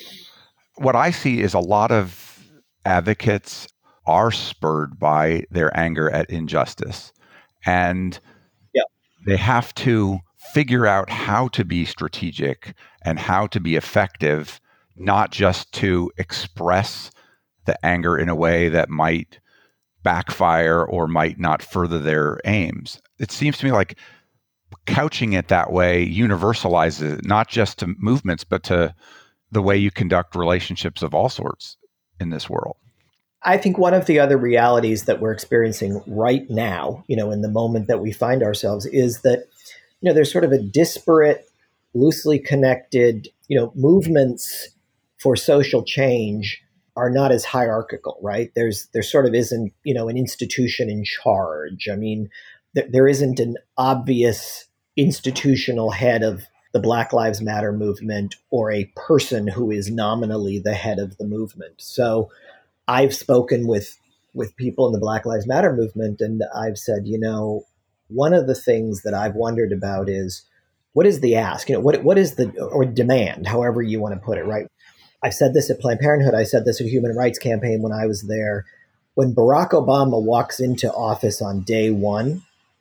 what I see is a lot of advocates are spurred by their anger at injustice. And yeah. they have to figure out how to be strategic and how to be effective, not just to express the anger in a way that might backfire or might not further their aims. It seems to me like couching it that way universalizes it, not just to movements, but to the way you conduct relationships of all sorts in this world. I think one of the other realities that we're experiencing right now, you know, in the moment that we find ourselves, is that, you know, there's sort of a disparate, loosely connected, you know, movements for social change are not as hierarchical, right? There's there sort of isn't, you know, an institution in charge. I mean, th- there isn't an obvious institutional head of the Black Lives Matter movement or a person who is nominally the head of the movement. So I've spoken with with people in the Black Lives Matter movement, and I've said, you know, one of the things that I've wondered about is, what is the ask? You know, what what is the, or demand, however you want to put it, right? I've said this at Planned Parenthood. I said this at Human Rights Campaign when I was there. When Barack Obama walks into office on day one,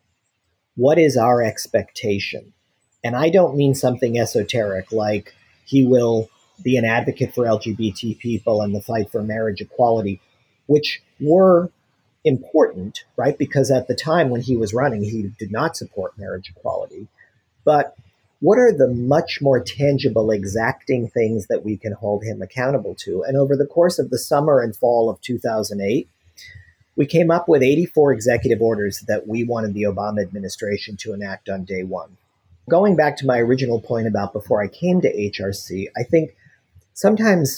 what is our expectation? And I don't mean something esoteric like he will be an advocate for L G B T people and the fight for marriage equality, which were important, right? Because at the time when he was running, he did not support marriage equality. But what are the much more tangible, exacting things that we can hold him accountable to? And over the course of the summer and fall of two thousand eight, we came up with eighty-four executive orders that we wanted the Obama administration to enact on day one. Going back to my original point about before I came to H R C, I think sometimes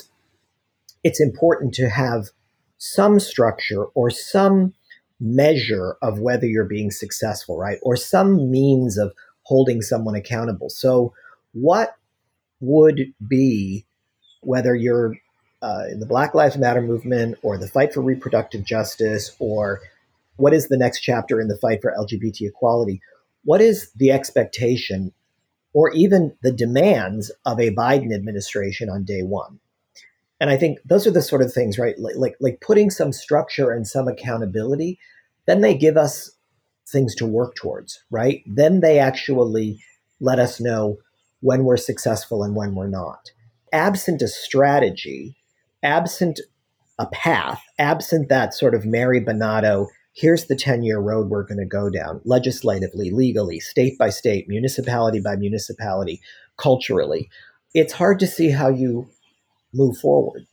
it's important to have some structure or some measure of whether you're being successful, right? Or some means of holding someone accountable. So what would be, whether you're uh, in the Black Lives Matter movement or the fight for reproductive justice, or what is the next chapter in the fight for L G B T equality, what is the expectation or even the demands of a Biden administration on day one? And I think those are the sort of things, right? Like, like, like putting some structure and some accountability, then they give us things to work towards, right? Then they actually let us know when we're successful and when we're not. Absent a strategy, absent a path, absent that sort of Mary Bonato, here's the ten-year road we're going to go down, legislatively, legally, state by state, municipality by municipality, culturally, it's hard to see how you move forward.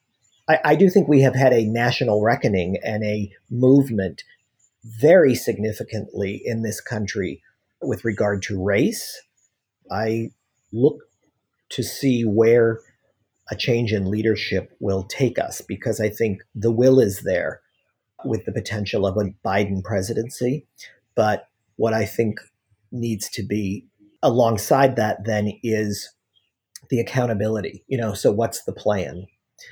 I, I do think we have had a national reckoning and a movement very significantly in this country with regard to race. I look to see where a change in leadership will take us, because I think the will is there with the potential of a Biden presidency. But what I think needs to be alongside that then is the accountability. You know, so what's the plan?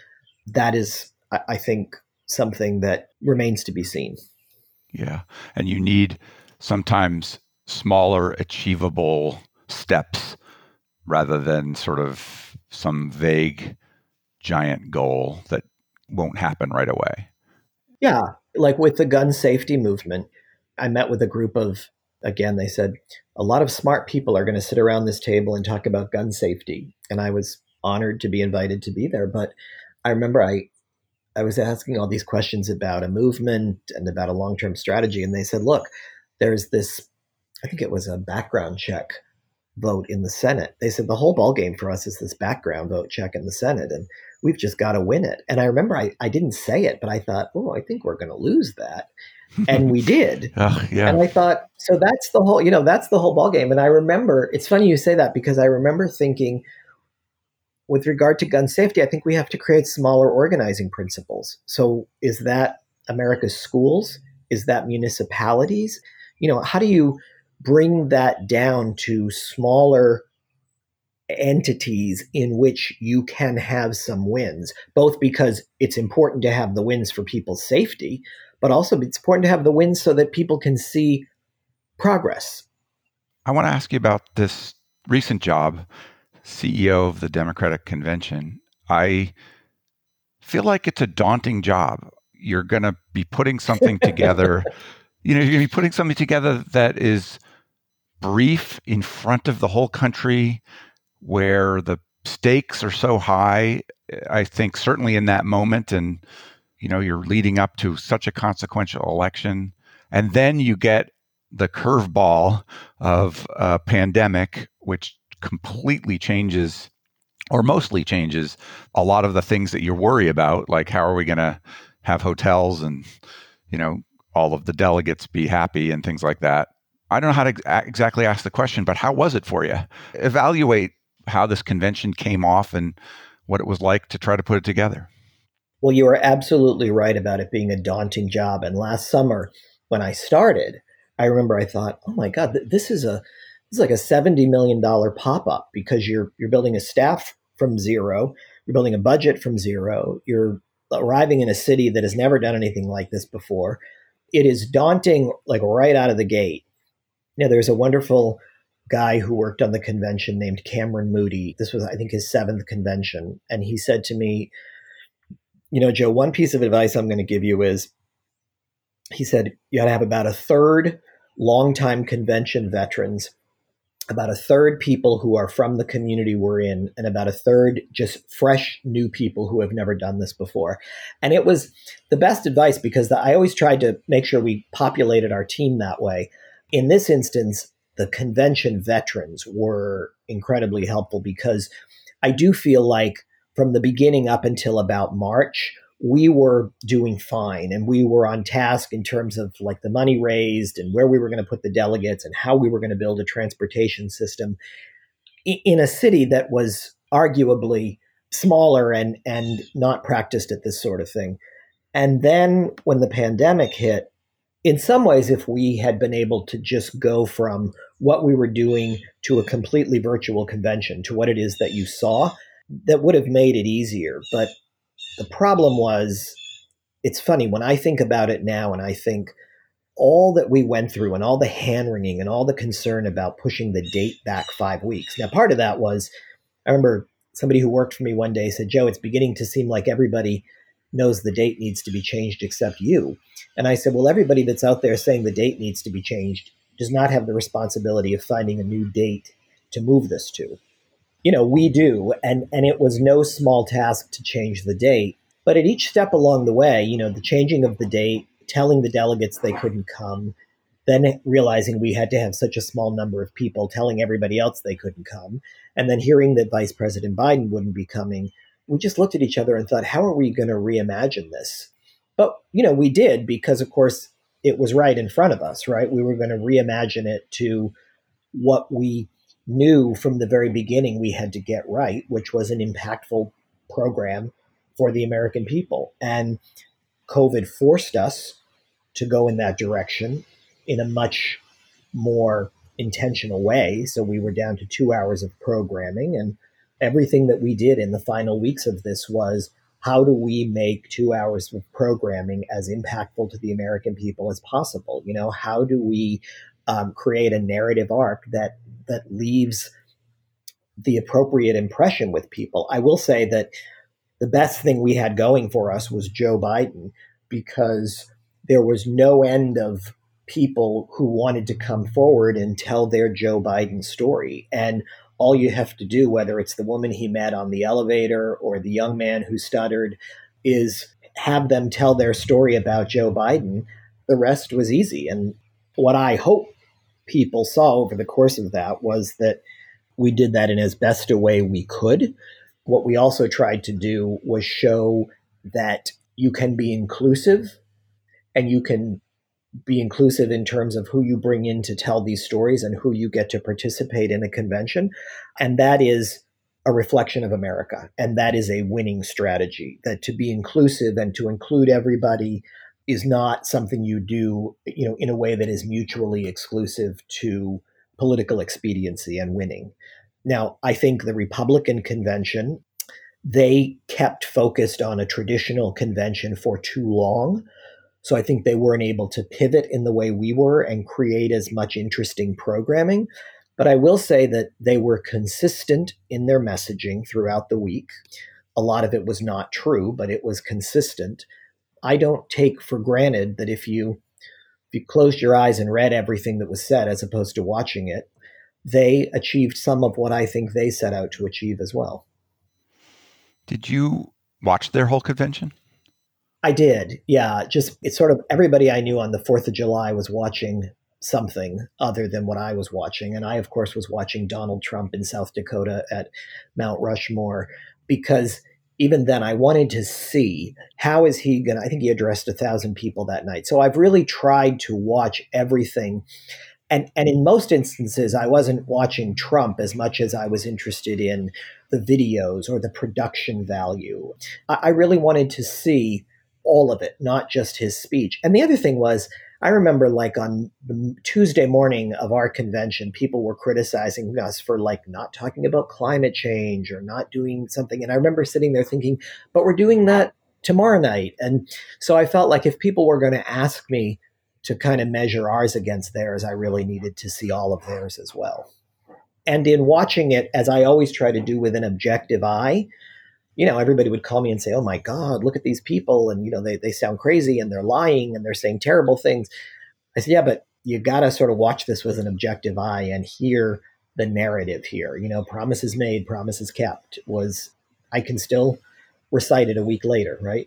That is, I, I think, something that remains to be seen. Yeah. And you need sometimes smaller, achievable steps rather than sort of some vague, giant goal that won't happen right away. Yeah. Like with the gun safety movement, I met with a group of, again, they said, a lot of smart people are going to sit around this table and talk about gun safety. And I was honored to be invited to be there. But I remember I I was asking all these questions about a movement and about a long-term strategy. And they said, look, there's this, I think it was a background check vote in the Senate. They said the whole ballgame for us is this background vote check in the Senate, and we've just got to win it. And I remember I, I didn't say it, but I thought, oh, I think we're going to lose that. And we did. Oh, yeah. And I thought, so that's the whole, you know, that's the whole ballgame. And I remember, it's funny you say that, because I remember thinking, with regard to gun safety, I think we have to create smaller organizing principles. So is that America's schools? Is that municipalities? You know, how do you bring that down to smaller entities in which you can have some wins, both because it's important to have the wins for people's safety, but also it's important to have the wins so that people can see progress. I want to ask you about this recent job, C E O of the Democratic Convention. I feel like it's a daunting job. You're going to be putting something together. You know, you're going to be putting something together that is brief in front of the whole country, where the stakes are so high. I think certainly in that moment, and you know, you're leading up to such a consequential election, and then you get the curveball of a pandemic, which completely changes, or mostly changes, a lot of the things that you worry about, like how are we going to have hotels and, you know, all of the delegates be happy and things like that. I don't know how to ex- exactly ask the question, but how was it for you? Evaluate how this convention came off and what it was like to try to put it together. Well, you are absolutely right about it being a daunting job. And last summer, when I started, I remember I thought, oh my God, th- this is a this is like a seventy million dollars pop-up, because you're you're building a staff from zero, you're building a budget from zero, you're arriving in a city that has never done anything like this before. It is daunting, like right out of the gate. You know, there's a wonderful guy who worked on the convention named Cameron Moody. This was, I think, his seventh convention. And he said to me, you know, Joe, one piece of advice I'm going to give you is, he said, you got to have about a third longtime convention veterans, about a third people who are from the community we're in, and about a third just fresh new people who have never done this before. And it was the best advice, because the, I always tried to make sure we populated our team that way. In this instance, the convention veterans were incredibly helpful, because I do feel like from the beginning up until about March, we were doing fine, and we were on task in terms of like the money raised and where we were going to put the delegates and how we were going to build a transportation system in a city that was arguably smaller and, and not practiced at this sort of thing. And then when the pandemic hit, in some ways, if we had been able to just go from what we were doing to a completely virtual convention to what it is that you saw, that would have made it easier. But the problem was, it's funny, when I think about it now, and I think all that we went through and all the hand-wringing and all the concern about pushing the date back five weeks. Now, part of that was, I remember somebody who worked for me one day said, Joe, it's beginning to seem like everybody knows the date needs to be changed except you. And I said, well, everybody that's out there saying the date needs to be changed does not have the responsibility of finding a new date to move this to. You know, we do. And, and it was no small task to change the date. But at each step along the way, you know, the changing of the date, telling the delegates they couldn't come, then realizing we had to have such a small number of people, telling everybody else they couldn't come, and then hearing that Vice President Biden wouldn't be coming, we just looked at each other and thought, how are we going to reimagine this? But, you know, we did, because, of course, it was right in front of us, right? We were going to reimagine it to what we knew from the very beginning we had to get right, which was an impactful program for the American people. And COVID forced us to go in that direction in a much more intentional way. So we were down to two hours of programming, and everything that we did in the final weeks of this was, how do we make two hours of programming as impactful to the American people as possible? You know, how do we um, create a narrative arc that that leaves the appropriate impression with people? I will say that the best thing we had going for us was Joe Biden, because there was no end of people who wanted to come forward and tell their Joe Biden story. And all you have to do, whether it's the woman he met on the elevator or the young man who stuttered, is have them tell their story about Joe Biden. The rest was easy. And what I hope people saw over the course of that was that We did that in as best a way we could. What we also tried to do was show that you can be inclusive, and you can be inclusive in terms of who you bring in to tell these stories and who you get to participate in a convention. And that is a reflection of America. And that is a winning strategy, that to be inclusive and to include everybody is not something you do, you know, in a way that is mutually exclusive to political expediency and winning. Now, I think the Republican convention, they kept focused on a traditional convention for too long. So I think they weren't able to pivot in the way we were and create as much interesting programming. But I will say that they were consistent in their messaging throughout the week. A lot of it was not true, but it was consistent. I don't take for granted that if you if you closed your eyes and read everything that was said as opposed to watching it, they achieved some of what I think they set out to achieve as well. Did you watch their whole convention? I did. Yeah. Just it's sort of everybody I knew on the fourth of July was watching something other than what I was watching. And I, of course, was watching Donald Trump in South Dakota at Mount Rushmore, because even then I wanted to see how is he going to, I think he addressed a thousand people that night. So I've really tried to watch everything. And, and in most instances, I wasn't watching Trump as much as I was interested in the videos or the production value. I, I really wanted to see all of it, not just his speech. And the other thing was, I remember like on the Tuesday morning of our convention, people were criticizing us for like not talking about climate change or not doing something. And I remember sitting there thinking, but we're doing that tomorrow night. And so I felt like if people were going to ask me to kind of measure ours against theirs, I really needed to see all of theirs as well. And in watching it, as I always try to do with an objective eye, you know, everybody would call me and say, oh my God, look at these people. And, you know, they, they sound crazy and they're lying and they're saying terrible things. I said, yeah, but you got to sort of watch this with an objective eye and hear the narrative here. You know, promises made, promises kept was, I can still recite it a week later, right?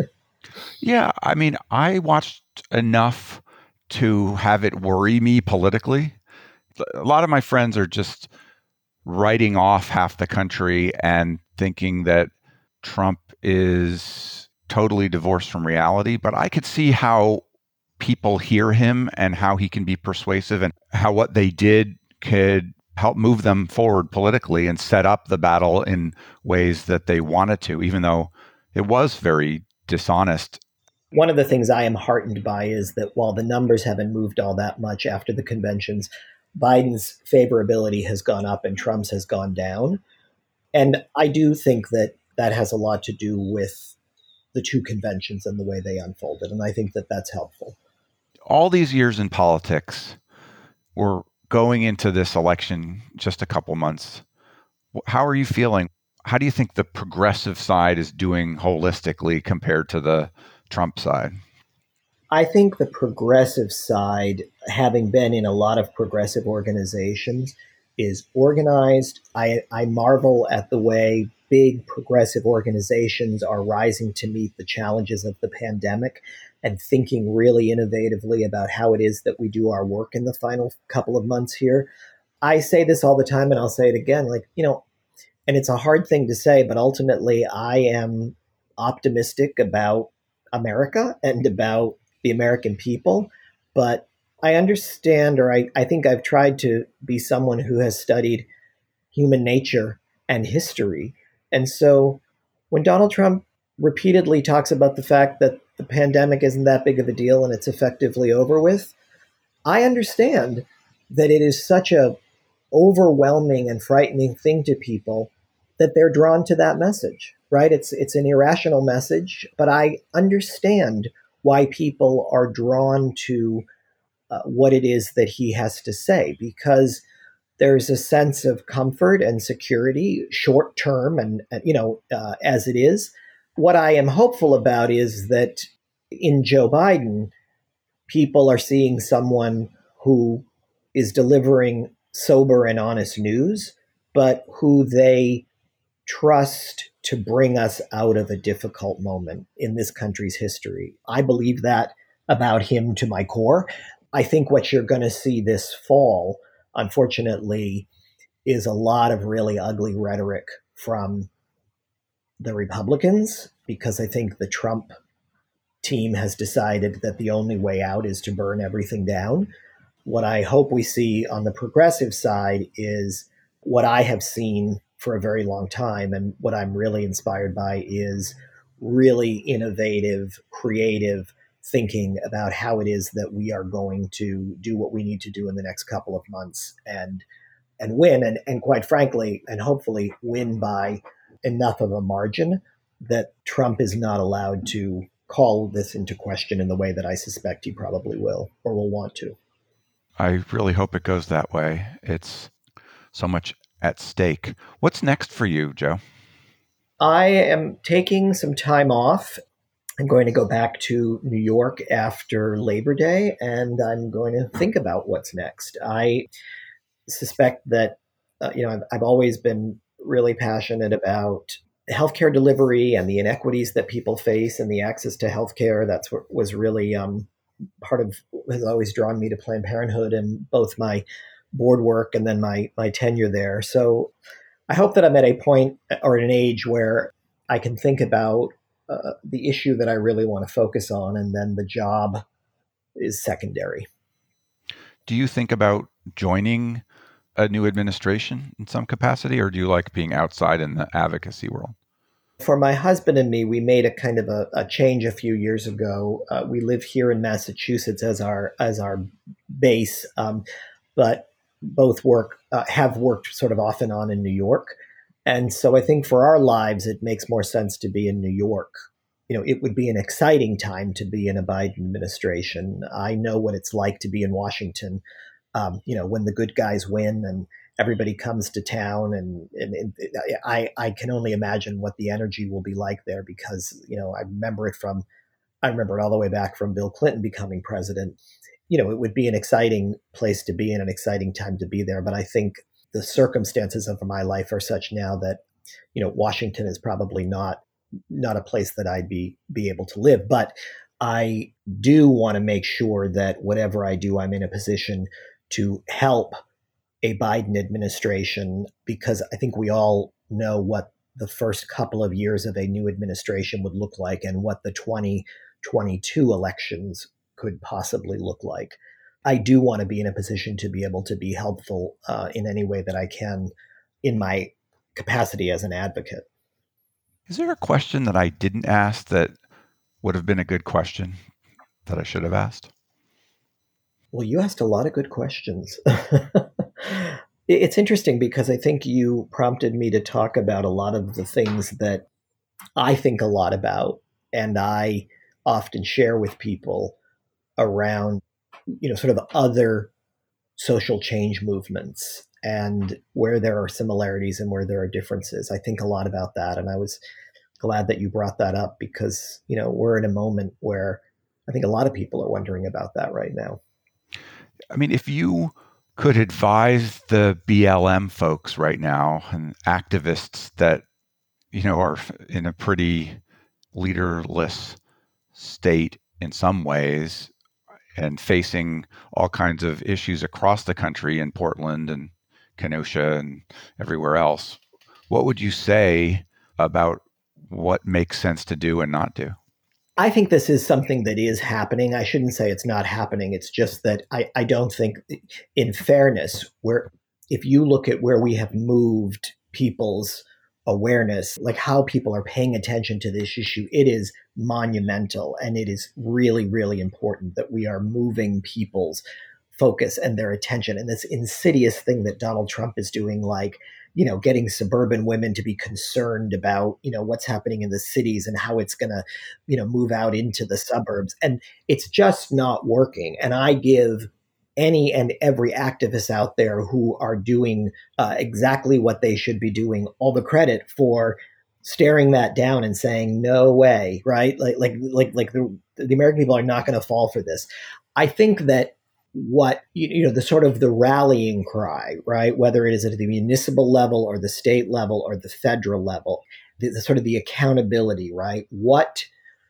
Yeah. I mean, I watched enough to have it worry me politically. A lot of my friends are just writing off half the country and thinking that Trump is totally divorced from reality. But I could see how people hear him and how he can be persuasive and how what they did could help move them forward politically and set up the battle in ways that they wanted to, even though it was very dishonest. One of the things I am heartened by is that while the numbers haven't moved all that much after the conventions, Biden's favorability has gone up and Trump's has gone down. And I do think that that has a lot to do with the two conventions and the way they unfolded. And I think that that's helpful. All these years in politics, we're going into this election just a couple months. How are you feeling? How do you think the progressive side is doing holistically compared to the Trump side? I think the progressive side, having been in a lot of progressive organizations, is organized. I, I marvel at the way big progressive organizations are rising to meet the challenges of the pandemic and thinking really innovatively about how it is that we do our work in the final couple of months here. I say this all the time and I'll say it again, like, you know, and it's a hard thing to say, but ultimately I am optimistic about America and about the American people. But I understand, or I, I think I've tried to be someone who has studied human nature and history. And so when Donald Trump repeatedly talks about the fact that the pandemic isn't that big of a deal and it's effectively over with, I understand that it is such a overwhelming and frightening thing to people that they're drawn to that message, right? It's it's an irrational message, but I understand why people are drawn to uh, what it is that he has to say, because there's a sense of comfort and security, short term, and, and you know, uh, as it is. What I am hopeful about is that in Joe Biden, people are seeing someone who is delivering sober and honest news, but who they trust to bring us out of a difficult moment in this country's history. I believe that about him to my core. I think what you're going to see this fall, unfortunately, is a lot of really ugly rhetoric from the Republicans, because I think the Trump team has decided that the only way out is to burn everything down. What I hope we see on the progressive side is what I have seen for a very long time, and what I'm really inspired by is really innovative, creative thinking about how it is that we are going to do what we need to do in the next couple of months and and win, and, and quite frankly, and hopefully win by enough of a margin that Trump is not allowed to call this into question in the way that I suspect he probably will or will want to. I really hope it goes that way. It's so much at stake. What's next for you, Joe? I am taking some time off. I'm going to go back to New York after Labor Day, and I'm going to think about what's next. I suspect that, uh, you know, I've, I've always been really passionate about healthcare delivery and the inequities that people face and the access to healthcare. That's what was really um, part of has always drawn me to Planned Parenthood, and both my board work and then my my tenure there. So I hope that I'm at a point or at an age where I can think about uh, the issue that I really want to focus on, and then the job is secondary. Do you think about joining a new administration in some capacity, or do you like being outside in the advocacy world? For my husband and me, we made a kind of a, a change a few years ago. Uh, we live here in Massachusetts as our as our base, um, but both work uh, have worked sort of off and on in New York. And so I think for our lives, it makes more sense to be in New York. You know, it would be an exciting time to be in a Biden administration. I know what it's like to be in Washington, um, you know, when the good guys win and everybody comes to town. And, and, and I, I can only imagine what the energy will be like there, because, you know, I remember it from, I remember it all the way back from Bill Clinton becoming president. You know, it would be an exciting place to be in, an exciting time to be there. But I think the circumstances of my life are such now that, you know, Washington is probably not not a place that I'd be be able to live. But I do want to make sure that whatever I do, I'm in a position to help a Biden administration, because I think we all know what the first couple of years of a new administration would look like and what the twenty twenty-two elections could possibly look like. I do want to be in a position to be able to be helpful uh, in any way that I can in my capacity as an advocate. Is there a question that I didn't ask that would have been a good question that I should have asked? Well, you asked a lot of good questions. It's interesting because I think you prompted me to talk about a lot of the things that I think a lot about and I often share with people around, you know, sort of other social change movements and where there are similarities and where there are differences. I think a lot about that. And I was glad that you brought that up because, you know, we're in a moment where I think a lot of people are wondering about that right now. I mean, if you could advise the B L M folks right now and activists that, you know, are in a pretty leaderless state in some ways and facing all kinds of issues across the country in Portland and Kenosha and everywhere else, what would you say about what makes sense to do and not do? I think this is something that is happening. I shouldn't say it's not happening. It's just that I, I don't think, in fairness, where if you look at where we have moved people's awareness, like how people are paying attention to this issue, it is monumental. And it is really, really important that we are moving people's focus and their attention. And this insidious thing that Donald Trump is doing, like, you know, getting suburban women to be concerned about, you know, what's happening in the cities and how it's going to, you know, move out into the suburbs. And it's just not working. And I give any and every activist out there who are doing uh, exactly what they should be doing all the credit for staring that down and saying, no way, right? Like, like, like, like the, the American people are not going to fall for this. I think that what, you know, the sort of the rallying cry, right? Whether it is at the municipal level or the state level or the federal level, the, the sort of the accountability, right? What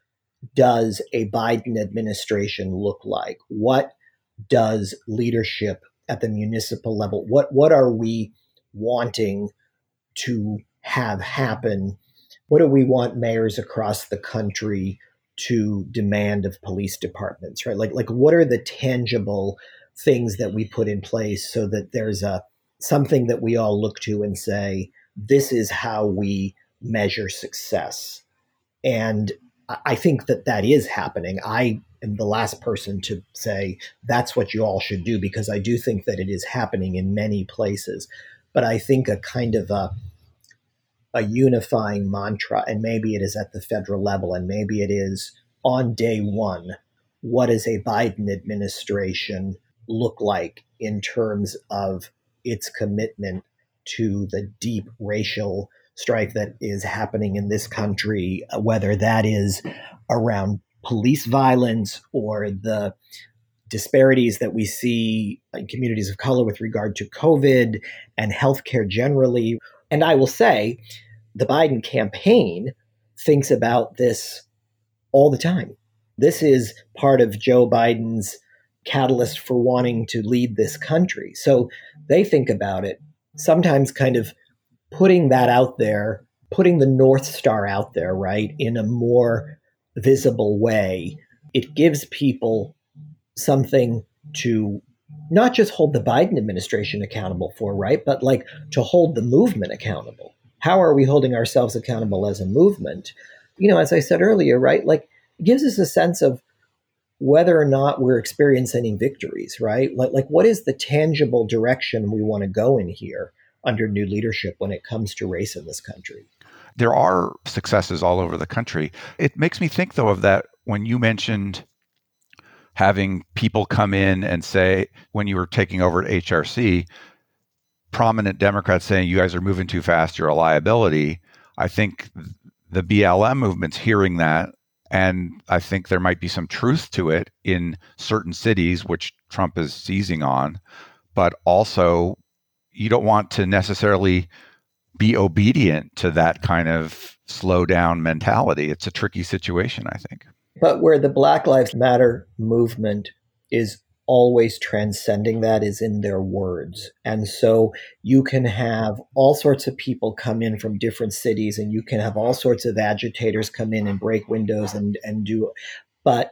does a Biden administration look like? What does leadership at the municipal level, what, what are we wanting to have happen? What do we want mayors across the country to demand of police departments, right? Like, like what are the tangible things that we put in place so that there's a something that we all look to and say, this is how we measure success. And I think that that is happening. I am the last person to say that's what you all should do, because I do think that it is happening in many places. But I think a kind of a, a unifying mantra, and maybe it is at the federal level, and maybe it is on day one, what does a Biden administration look like in terms of its commitment to the deep racial strife that is happening in this country, whether that is around police violence or the disparities that we see in communities of color with regard to COVID and healthcare generally. And I will say, the Biden campaign thinks about this all the time. This is part of Joe Biden's catalyst for wanting to lead this country. So they think about it, sometimes kind of putting that out there, putting the North Star out there, right, in a more visible way. It gives people something to not just hold the Biden administration accountable for, right, but like to hold the movement accountable. How are we holding ourselves accountable as a movement? You know, as I said earlier, right, like it gives us a sense of whether or not we're experiencing victories, right? Like, like what is the tangible direction we want to go in here under new leadership when it comes to race in this country? There are successes all over the country. It makes me think, though, of that when you mentioned having people come in and say, when you were taking over at H R C, prominent Democrats saying, you guys are moving too fast, you're a liability. I think the B L M movement's hearing that, and I think there might be some truth to it in certain cities, which Trump is seizing on, but also you don't want to necessarily be obedient to that kind of slow down mentality. It's a tricky situation, I think. But where the Black Lives Matter movement is always transcending that is in their words. And so you can have all sorts of people come in from different cities, and you can have all sorts of agitators come in and break windows and, and do, but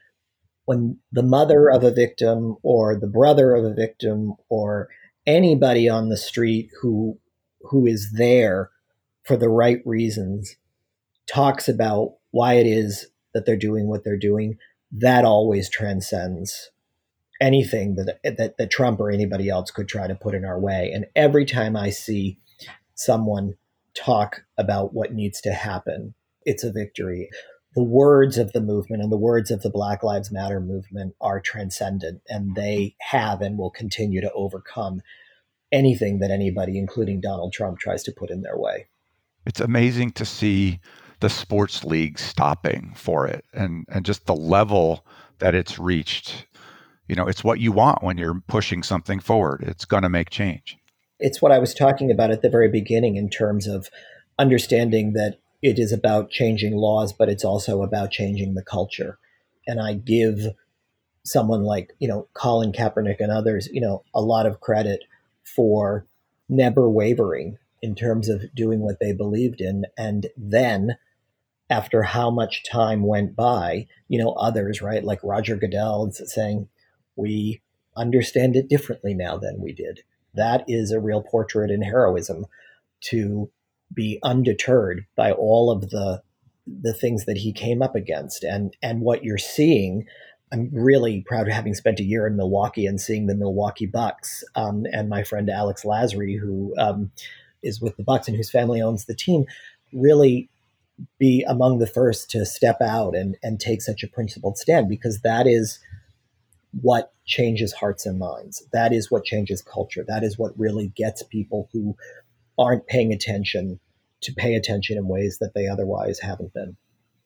when the mother of a victim or the brother of a victim or anybody on the street who who is there for the right reasons talks about why it is that they're doing what they're doing, that always transcends anything that, that that Trump or anybody else could try to put in our way. And every time I see someone talk about what needs to happen, it's a victory. The words of the movement and the words of the Black Lives Matter movement are transcendent, and they have and will continue to overcome anything that anybody, including Donald Trump, tries to put in their way. It's amazing to see the sports league stopping for it, and, and just the level that it's reached. You know, it's what you want when you're pushing something forward. It's going to make change. It's what I was talking about at the very beginning in terms of understanding that it is about changing laws, but it's also about changing the culture. And I give someone like, you know, Colin Kaepernick and others, you know, a lot of credit for never wavering in terms of doing what they believed in. And then after how much time went by, you know, others, right, like Roger Goodell saying, we understand it differently now than we did. That is a real portrait in heroism, to be undeterred by all of the the things that he came up against. And and what you're seeing, I'm really proud of having spent a year in Milwaukee and seeing the Milwaukee Bucks, um, and my friend Alex Lasry, who um, is with the Bucks and whose family owns the team, really be among the first to step out and, and take such a principled stand, because that is what changes hearts and minds. That is what changes culture. That is what really gets people who aren't paying attention to pay attention in ways that they otherwise haven't been.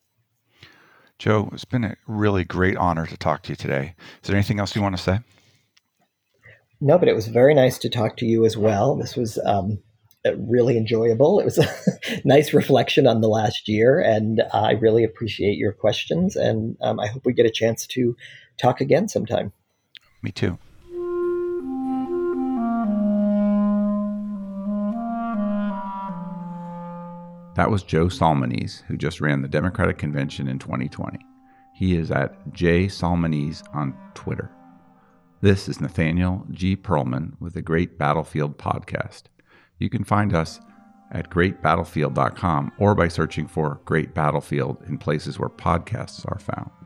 Joe, it's been a really great honor to talk to you today. Is there anything else you want to say? No, but it was very nice to talk to you as well. This was um, really enjoyable. It was a nice reflection on the last year, and I really appreciate your questions. And um, I hope we get a chance to talk again sometime. Me too. That was Joe Salmonese, who just ran the Democratic Convention in twenty twenty. He is at J Salmonese on Twitter. This is Nathaniel G. Pearlman with the Great Battlefield Podcast. You can find us at great battlefield dot com or by searching for Great Battlefield in places where podcasts are found.